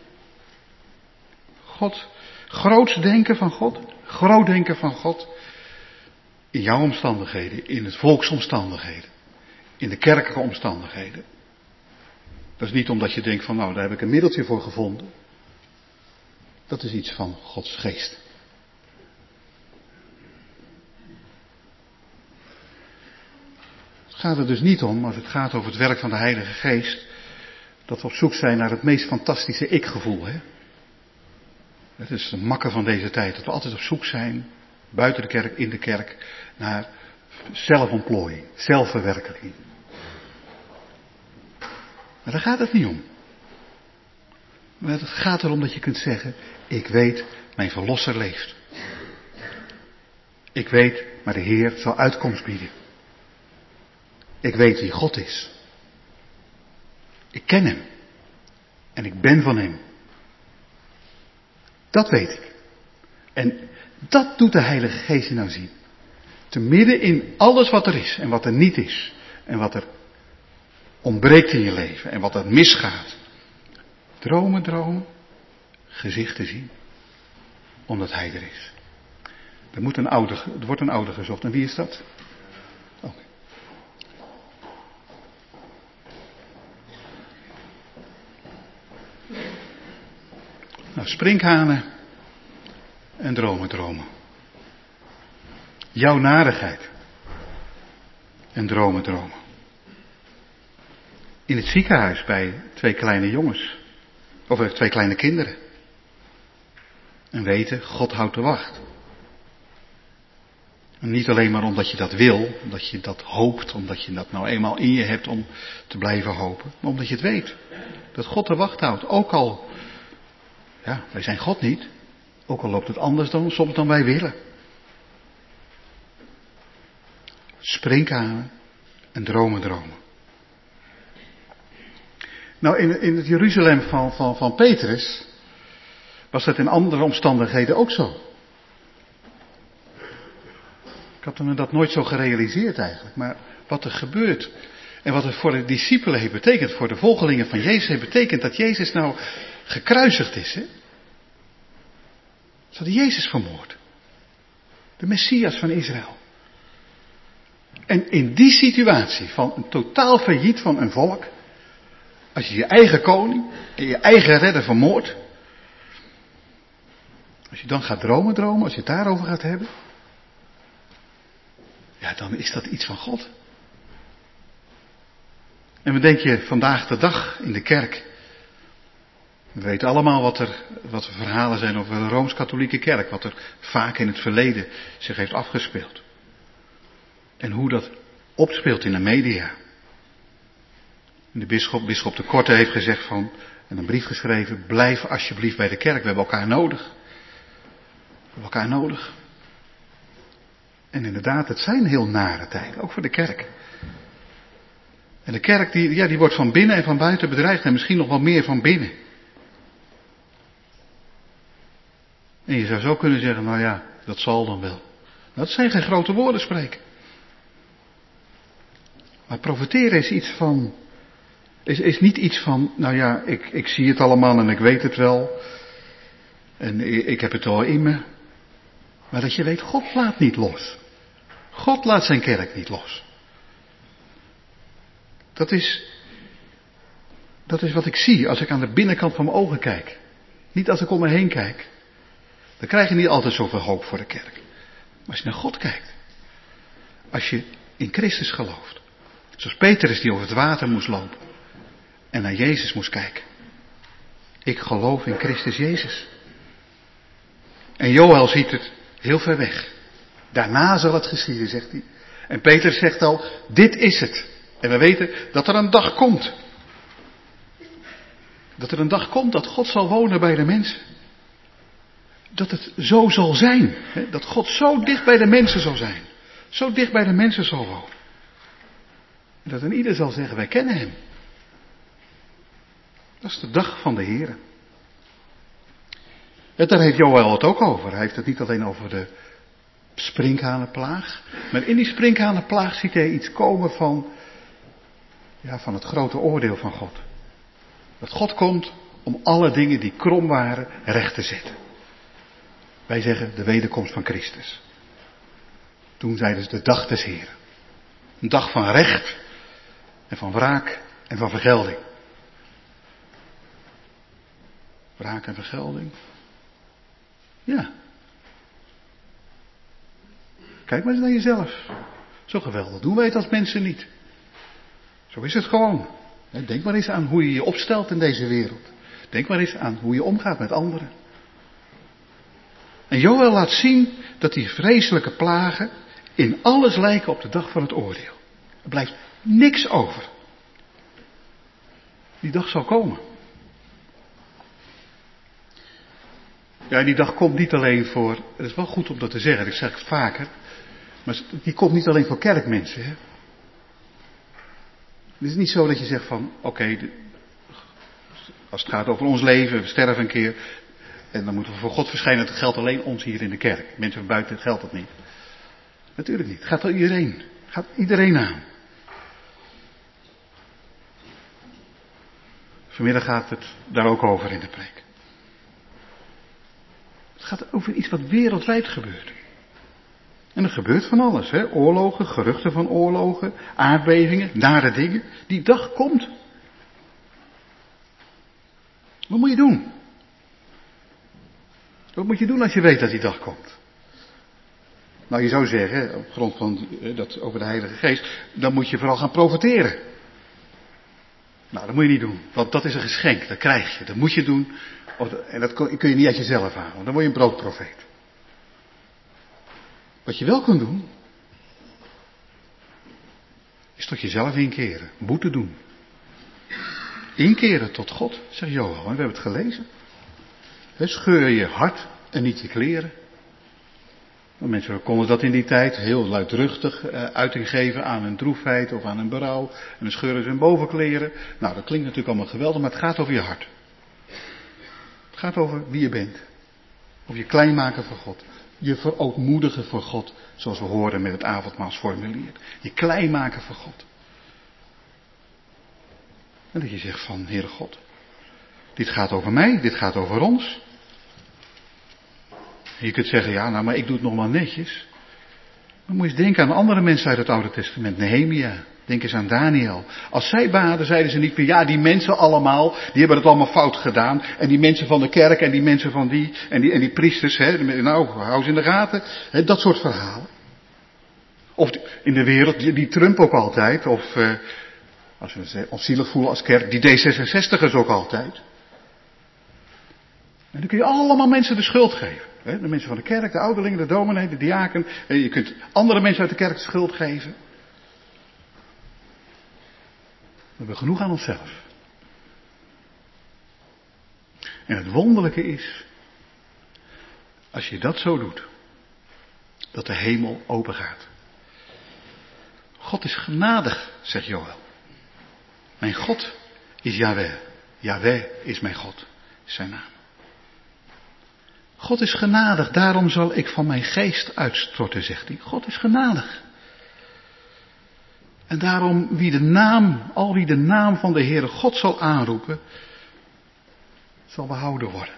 Groots denken van God. Groot denken van God. In jouw omstandigheden. In het volksomstandigheden. In de kerkelijke omstandigheden. Dat is niet omdat je denkt van nou daar heb ik een middeltje voor gevonden. Dat is iets van Gods geest. Het gaat er dus niet om, als het gaat over het werk van de Heilige Geest, dat we op zoek zijn naar het meest fantastische ik-gevoel. Hè? Het is de makker van deze tijd, dat we altijd op zoek zijn, buiten de kerk, in de kerk, naar zelfontplooiing, zelfverwerkelijking. Maar daar gaat het niet om. Maar het gaat erom dat je kunt zeggen, ik weet, mijn Verlosser leeft. Ik weet, maar de Heer zal uitkomst bieden. Ik weet wie God is. Ik ken Hem. En ik ben van Hem. Dat weet ik. En dat doet de Heilige Geest je nou zien. Te midden in alles wat er is en wat er niet is. En wat er ontbreekt in je leven en wat er misgaat. Dromen, gezichten zien. Omdat Hij er is. Er wordt een ouder gezocht. En wie is dat? Oh. Nou, sprinkhanen en dromen. Jouw narigheid en dromen. In het ziekenhuis bij 2 kleine jongens. Of 2 kleine kinderen. En weten, God houdt de wacht. En niet alleen maar omdat je dat wil, omdat je dat hoopt, omdat je dat nou eenmaal in je hebt om te blijven hopen. Maar omdat je het weet. Dat God de wacht houdt. Ook al, ja, wij zijn God niet. Ook al loopt het anders dan soms dan wij willen. Sprinkhanen en dromen. Nou, in het Jeruzalem van Petrus was dat in andere omstandigheden ook zo. Ik had me dat nooit zo gerealiseerd eigenlijk. Maar wat er gebeurt en wat het voor de discipelen heeft betekend, voor de volgelingen van Jezus heeft betekend dat Jezus nou gekruisigd is. Hè? Ze hadden Jezus vermoord. De Messias van Israël. En in die situatie van een totaal failliet van een volk, als je je eigen koning en je eigen redder vermoordt, als je dan gaat dromen, als je het daarover gaat hebben, ja, dan is dat iets van God. En wat denk je vandaag de dag in de kerk? We weten allemaal wat er verhalen zijn over de Rooms-Katholieke Kerk. Wat er vaak in het verleden zich heeft afgespeeld. En hoe dat opspeelt in de media. En de bisschop de Korte heeft gezegd en een brief geschreven, blijf alsjeblieft bij de kerk. We hebben elkaar nodig. We hebben elkaar nodig. En inderdaad, het zijn heel nare tijden, ook voor de kerk. En de kerk die wordt van binnen en van buiten bedreigd en misschien nog wel meer van binnen. En je zou zo kunnen zeggen, nou ja, dat zal dan wel. Dat zijn geen grote woorden spreken. Maar profeteren is niet iets van, nou ja, ik zie het allemaal en ik weet het wel. En ik heb het al in me. Maar dat je weet, God laat niet los. God laat zijn kerk niet los. Dat is wat ik zie als ik aan de binnenkant van mijn ogen kijk. Niet als ik om me heen kijk. Dan krijg je niet altijd zoveel hoop voor de kerk. Maar als je naar God kijkt. Als je in Christus gelooft. Zoals Petrus die over het water moest lopen. En naar Jezus moest kijken. Ik geloof in Christus Jezus. En Joël ziet het heel ver weg. Daarna zal het geschieden, zegt hij. En Petrus zegt al, dit is het. En we weten dat er een dag komt. Dat er een dag komt dat God zal wonen bij de mensen. Dat het zo zal zijn. Dat God zo dicht bij de mensen zal zijn. Zo dicht bij de mensen zal wonen. En dat een ieder zal zeggen, wij kennen hem. Dat is de dag van de Heere. En daar heeft Joël het ook over. Hij heeft het niet alleen over de sprinkhanenplaag. Maar in die sprinkhanenplaag ziet hij iets komen van het grote oordeel van God. Dat God komt om alle dingen die krom waren recht te zetten. Wij zeggen de wederkomst van Christus. Toen zeiden ze de dag des Heren. Een dag van recht en van wraak en van vergelding. Wraak en vergelding. Ja. Kijk maar eens naar jezelf. Zo geweldig doen wij het als mensen niet. Zo is het gewoon. Denk maar eens aan hoe je je opstelt in deze wereld. Denk maar eens aan hoe je omgaat met anderen. En Joël laat zien dat die vreselijke plagen in alles lijken op de dag van het oordeel. Er blijft niks over. Die dag zal komen. Ja, die dag komt niet alleen voor, het is wel goed om dat te zeggen, ik zeg het vaker, maar die komt niet alleen voor kerkmensen. Hè? Het is niet zo dat je zegt van, oké, als het gaat over ons leven, we sterven een keer en dan moeten we voor God verschijnen, dat geldt alleen ons hier in de kerk. Mensen van buiten geldt dat niet. Natuurlijk niet, het gaat wel iedereen. Het gaat iedereen aan. Vanmiddag gaat het daar ook over in de preek. Het gaat over iets wat wereldwijd gebeurt. En er gebeurt van alles, hè? Oorlogen, geruchten van oorlogen, aardbevingen, nare dingen. Die dag komt. Wat moet je doen? Wat moet je doen als je weet dat die dag komt? Nou, je zou zeggen, op grond van dat over de Heilige Geest, dan moet je vooral gaan profiteren. Nou, dat moet je niet doen, want dat is een geschenk, dat krijg je, dat moet je doen. En dat kun je niet uit jezelf halen, want dan word je een broodprofeet. Wat je wel kunt doen, is tot jezelf inkeren, boete doen. Inkeren tot God, zegt Joël, we hebben het gelezen. Scheur je hart en niet je kleren. Mensen konden dat in die tijd heel luidruchtig uiting geven aan hun droefheid of aan hun berouw. En dan scheuren ze hun bovenkleren. Nou, dat klinkt natuurlijk allemaal geweldig, maar het gaat over je hart. Het gaat over wie je bent. Of je klein maken voor God. Je verootmoedigen voor God, zoals we horen met het avondmaalsformulier. Je klein maken voor God. En dat je zegt van, Heere God, dit gaat over mij, dit gaat over ons. En je kunt zeggen, ja, nou, maar ik doe het nog maar netjes. Dan moet je eens denken aan andere mensen uit het Oude Testament. Nehemia, denk eens aan Daniel. Als zij baden, zeiden ze niet meer, ja, die mensen allemaal, die hebben het allemaal fout gedaan. En die mensen van de kerk en die mensen van die, en die priesters, nou, hou ze in de gaten. Dat soort verhalen. Of in de wereld, die Trump ook altijd, of als we ons zielig voelen als kerk, die D66'ers ook altijd. En dan kun je allemaal mensen de schuld geven. Hè? De mensen van de kerk, de ouderlingen, de dominee, de diaken. En je kunt andere mensen uit de kerk de schuld geven. We hebben genoeg aan onszelf. En het wonderlijke is, als je dat zo doet, dat de hemel open gaat. God is genadig, zegt Joël. Mijn God is Yahweh. Yahweh is mijn God, is zijn naam. God is genadig, daarom zal ik van mijn geest uitstorten, zegt hij. God is genadig. En daarom wie de naam van de Heere God zal aanroepen, zal behouden worden.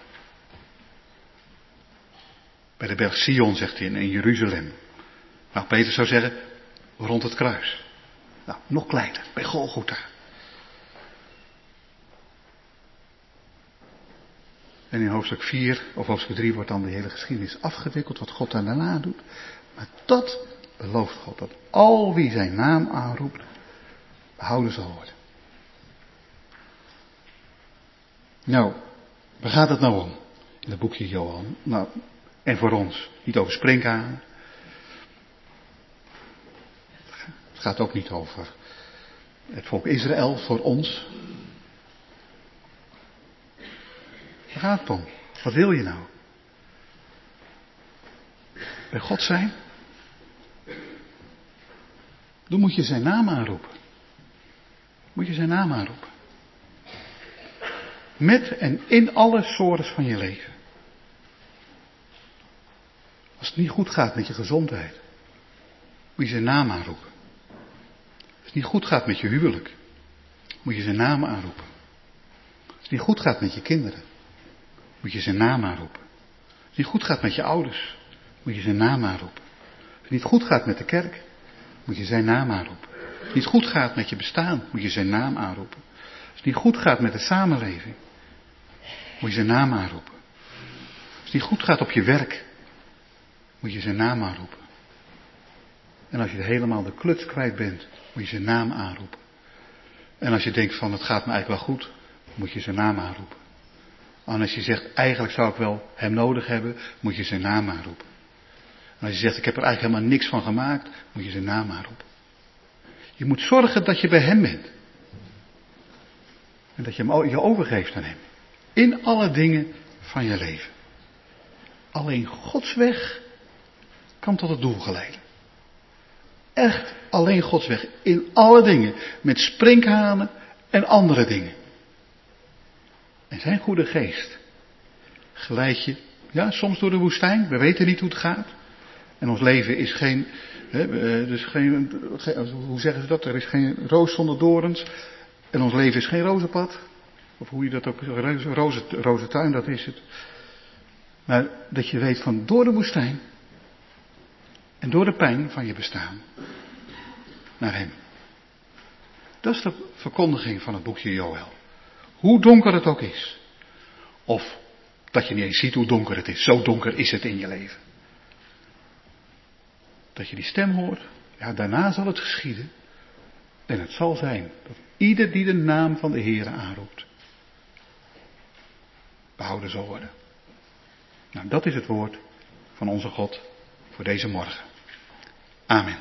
Bij de berg Sion, zegt hij, in Jeruzalem. Nou, Peter zou zeggen, rond het kruis. Nou, nog kleiner, bij Golgotha. En in hoofdstuk 4 of hoofdstuk 3 wordt dan de hele geschiedenis afgewikkeld, wat God daarna doet. Maar dat belooft God, dat al wie zijn naam aanroept, behouden zal worden. Nou, waar gaat het nou om? In het boekje Johan. Nou, en voor ons, niet over sprinkhanen. Het gaat ook niet over het volk Israël, voor ons. Waar gaat het om? Wat wil je nou? Bij God zijn? Dan moet je zijn naam aanroepen. Moet je zijn naam aanroepen. Met en in alle sores van je leven. Als het niet goed gaat met je gezondheid, moet je zijn naam aanroepen. Als het niet goed gaat met je huwelijk, moet je zijn naam aanroepen. Als het niet goed gaat met je kinderen, moet je zijn naam aanroepen. Als het niet goed gaat met je ouders, moet je zijn naam aanroepen. Als het niet goed gaat met de kerk, moet je zijn naam aanroepen. Als het niet goed gaat met je bestaan, moet je zijn naam aanroepen. Als het niet goed gaat met de samenleving, moet je zijn naam aanroepen. Als het niet goed gaat op je werk, moet je zijn naam aanroepen. En als je helemaal de kluts kwijt bent, moet je zijn naam aanroepen. En als je denkt van het gaat me eigenlijk wel goed, moet je zijn naam aanroepen. En als je zegt eigenlijk zou ik wel hem nodig hebben, moet je zijn naam aanroepen. En als je zegt ik heb er eigenlijk helemaal niks van gemaakt, moet je zijn naam aanroepen. Je moet zorgen dat je bij hem bent. En dat je hem je overgeeft aan hem. In alle dingen van je leven. Alleen Gods weg kan tot het doel geleiden. Echt alleen Gods weg. In alle dingen. Met sprinkhanen en andere dingen. En zijn goede geest geleidt je, ja, soms door de woestijn. We weten niet hoe het gaat. En ons leven is geen, hoe zeggen ze dat? Er is geen roos zonder dorens. En ons leven is geen rozenpad. Of hoe je dat ook, rozentuin, dat is het. Maar dat je weet van door de woestijn en door de pijn van je bestaan naar hem. Dat is de verkondiging van het boekje Joël. Hoe donker het ook is. Of dat je niet eens ziet hoe donker het is. Zo donker is het in je leven. Dat je die stem hoort. Ja, daarna zal het geschieden. En het zal zijn dat ieder die de naam van de Heere aanroept, behouden zal worden. Nou, dat is het woord van onze God voor deze morgen. Amen.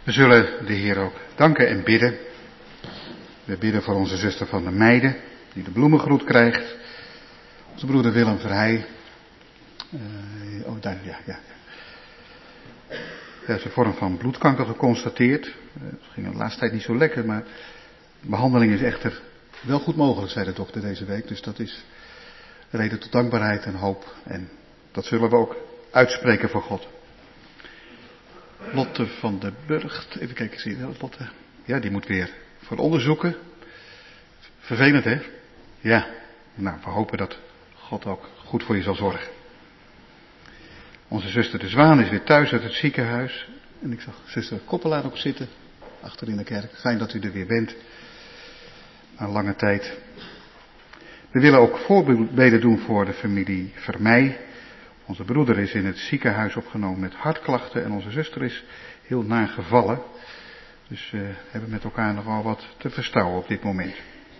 We zullen de Heer ook danken en bidden. We bidden voor onze zuster van der Meijden, die de bloemengroet krijgt. Onze broeder Willem Verheij. Hij heeft een vorm van bloedkanker geconstateerd. Het ging de laatste tijd niet zo lekker, maar de behandeling is echter wel goed mogelijk, zei de dokter deze week. Dus dat is reden tot dankbaarheid en hoop. En dat zullen we ook uitspreken voor God. Lotte van den Burgt, even kijken, zie je dat, Lotte? Ja, die moet weer voor onderzoeken. Vervelend, hè? Ja, nou, we hopen dat God ook goed voor je zal zorgen. Onze zuster de Zwaan is weer thuis uit het ziekenhuis. En ik zag zuster Koppelaar ook zitten, achter in de kerk. Fijn dat u er weer bent. Na een lange tijd. We willen ook voorbeden doen voor de familie Vermeij. Onze broeder is in het ziekenhuis opgenomen met hartklachten en onze zuster is heel nagevallen. Dus we hebben met elkaar nogal wat te verstouwen op dit moment.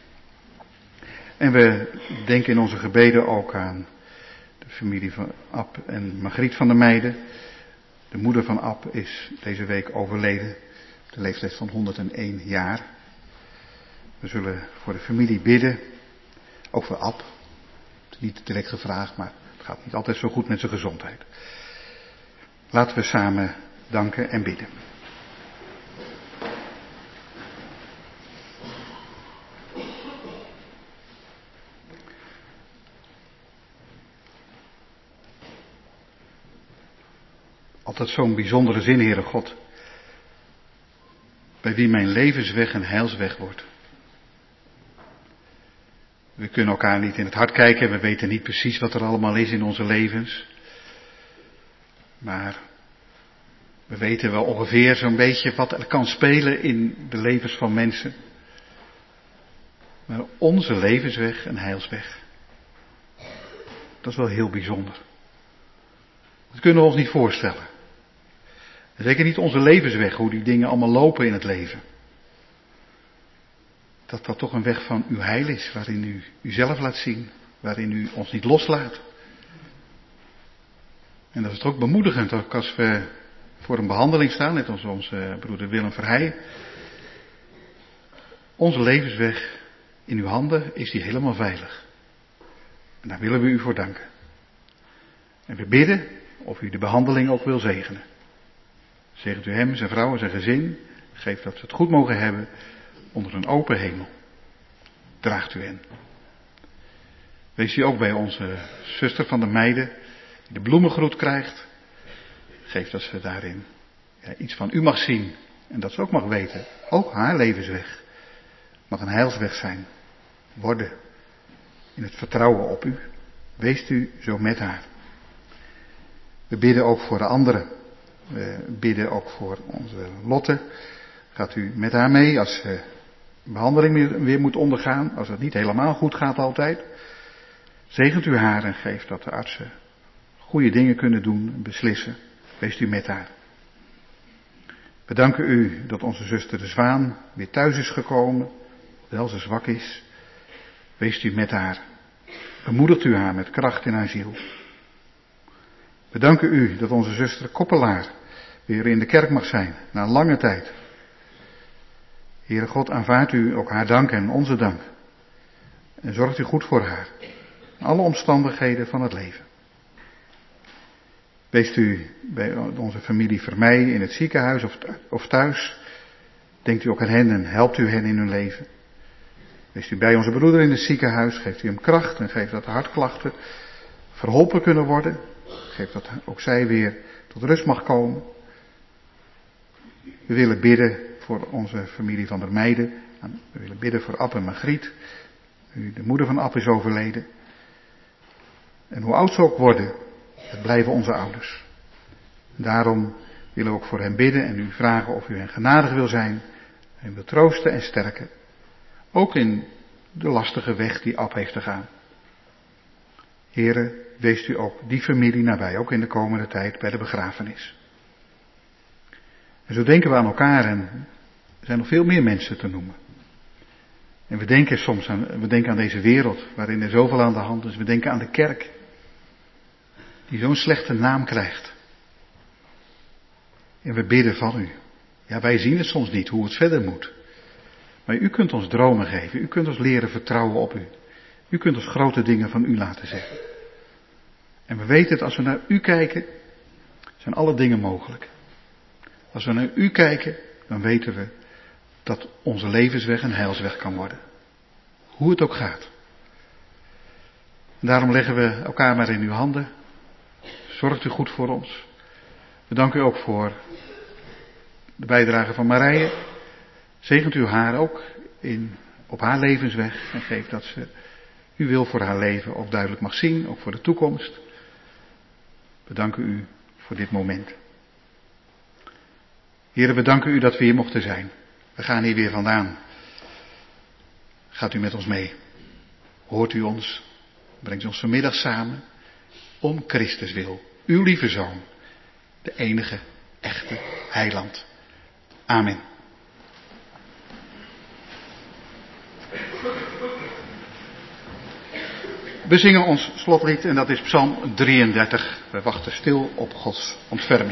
En we denken in onze gebeden ook aan de familie van Ab en Margriet van der Meijden. De moeder van Ab is deze week overleden op de leeftijd van 101 jaar. We zullen voor de familie bidden, ook voor Ab. Niet direct gevraagd, maar het gaat niet altijd zo goed met zijn gezondheid. Laten we samen danken en bidden. Altijd zo'n bijzondere zin, Heere God. Bij wie mijn levensweg een heilsweg wordt. We kunnen elkaar niet in het hart kijken, we weten niet precies wat er allemaal is in onze levens. Maar we weten wel ongeveer zo'n beetje wat er kan spelen in de levens van mensen. Maar onze levensweg een heilsweg. Dat is wel heel bijzonder. Dat kunnen we ons niet voorstellen. En zeker niet onze levensweg, hoe die dingen allemaal lopen in het leven. Dat dat toch een weg van uw heil is, waarin u uzelf laat zien, waarin u ons niet loslaat. En dat is toch ook bemoedigend, ook als we voor een behandeling staan, net als onze broeder Willem Verheij. Onze levensweg in uw handen is die helemaal veilig. En daar willen we u voor danken. En we bidden of u de behandeling ook wil zegenen. Zegent u hem, zijn vrouw en zijn gezin. Geef dat ze het goed mogen hebben onder een open hemel. Draagt u hen. Wees u ook bij onze zuster van der Meijden, die de bloemengroet krijgt. Geef dat ze daarin iets van u mag zien. En dat ze ook mag weten, ook haar levensweg mag een heilsweg zijn. Worden. In het vertrouwen op u. Wees u zo met haar. We bidden ook voor de anderen. We bidden ook voor onze Lotte. Gaat u met haar mee als ze behandeling weer moet ondergaan. Als het niet helemaal goed gaat altijd. Zegent u haar en geeft dat de artsen goede dingen kunnen doen en beslissen. Wees u met haar. We danken u dat onze zuster de Zwaan weer thuis is gekomen. Hoewel ze zwak is. Wees u met haar. Bemoedigt u haar met kracht in haar ziel. We danken u dat onze zuster Koppelaar weer in de kerk mag zijn, na een lange tijd. Heere God, aanvaardt u ook haar dank en onze dank. En zorgt u goed voor haar. In alle omstandigheden van het leven. Weest u bij onze familie Vermeij in het ziekenhuis of thuis. Denkt u ook aan hen en helpt u hen in hun leven. Weest u bij onze broeder in het ziekenhuis. Geeft u hem kracht en geeft dat de hartklachten verholpen kunnen worden. Geeft dat ook zij weer tot rust mag komen. We willen bidden voor onze familie van der Meijden. We willen bidden voor Ab en Margriet. De moeder van Ab is overleden. En hoe oud ze ook worden, het blijven onze ouders. En daarom willen we ook voor hen bidden en u vragen of u hen genadig wil zijn. En wil troosten en sterken. Ook in de lastige weg die Ab heeft te gaan. Here, wees u ook die familie nabij, ook in de komende tijd bij de begrafenis. En zo denken we aan elkaar en er zijn nog veel meer mensen te noemen. En we denken soms aan deze wereld waarin er zoveel aan de hand is. We denken aan de kerk die zo'n slechte naam krijgt. En we bidden van u. Ja, wij zien het soms niet hoe het verder moet. Maar u kunt ons dromen geven. U kunt ons leren vertrouwen op u. U kunt ons grote dingen van u laten zeggen. En we weten het, als we naar u kijken, zijn alle dingen mogelijk. Als we naar u kijken, dan weten we dat onze levensweg een heilsweg kan worden. Hoe het ook gaat. En daarom leggen we elkaar maar in uw handen. Zorgt u goed voor ons. We danken u ook voor de bijdrage van Marije. Zegent u haar ook op haar levensweg. En geeft dat ze uw wil voor haar leven ook duidelijk mag zien. Ook voor de toekomst. We danken u voor dit moment. Heren, we danken u dat we hier mochten zijn. We gaan hier weer vandaan. Gaat u met ons mee. Hoort u ons. Brengt u ons vanmiddag samen. Om Christus wil. Uw lieve Zoon. De enige echte heiland. Amen. We zingen ons slotlied en dat is Psalm 33. We wachten stil op Gods ontferming.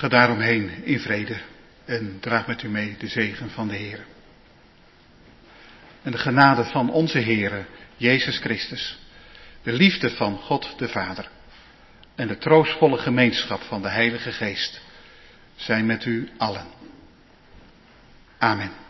Ga daaromheen in vrede en draag met u mee de zegen van de Heer. En de genade van onze Heere Jezus Christus, de liefde van God de Vader en de troostvolle gemeenschap van de Heilige Geest zijn met u allen. Amen.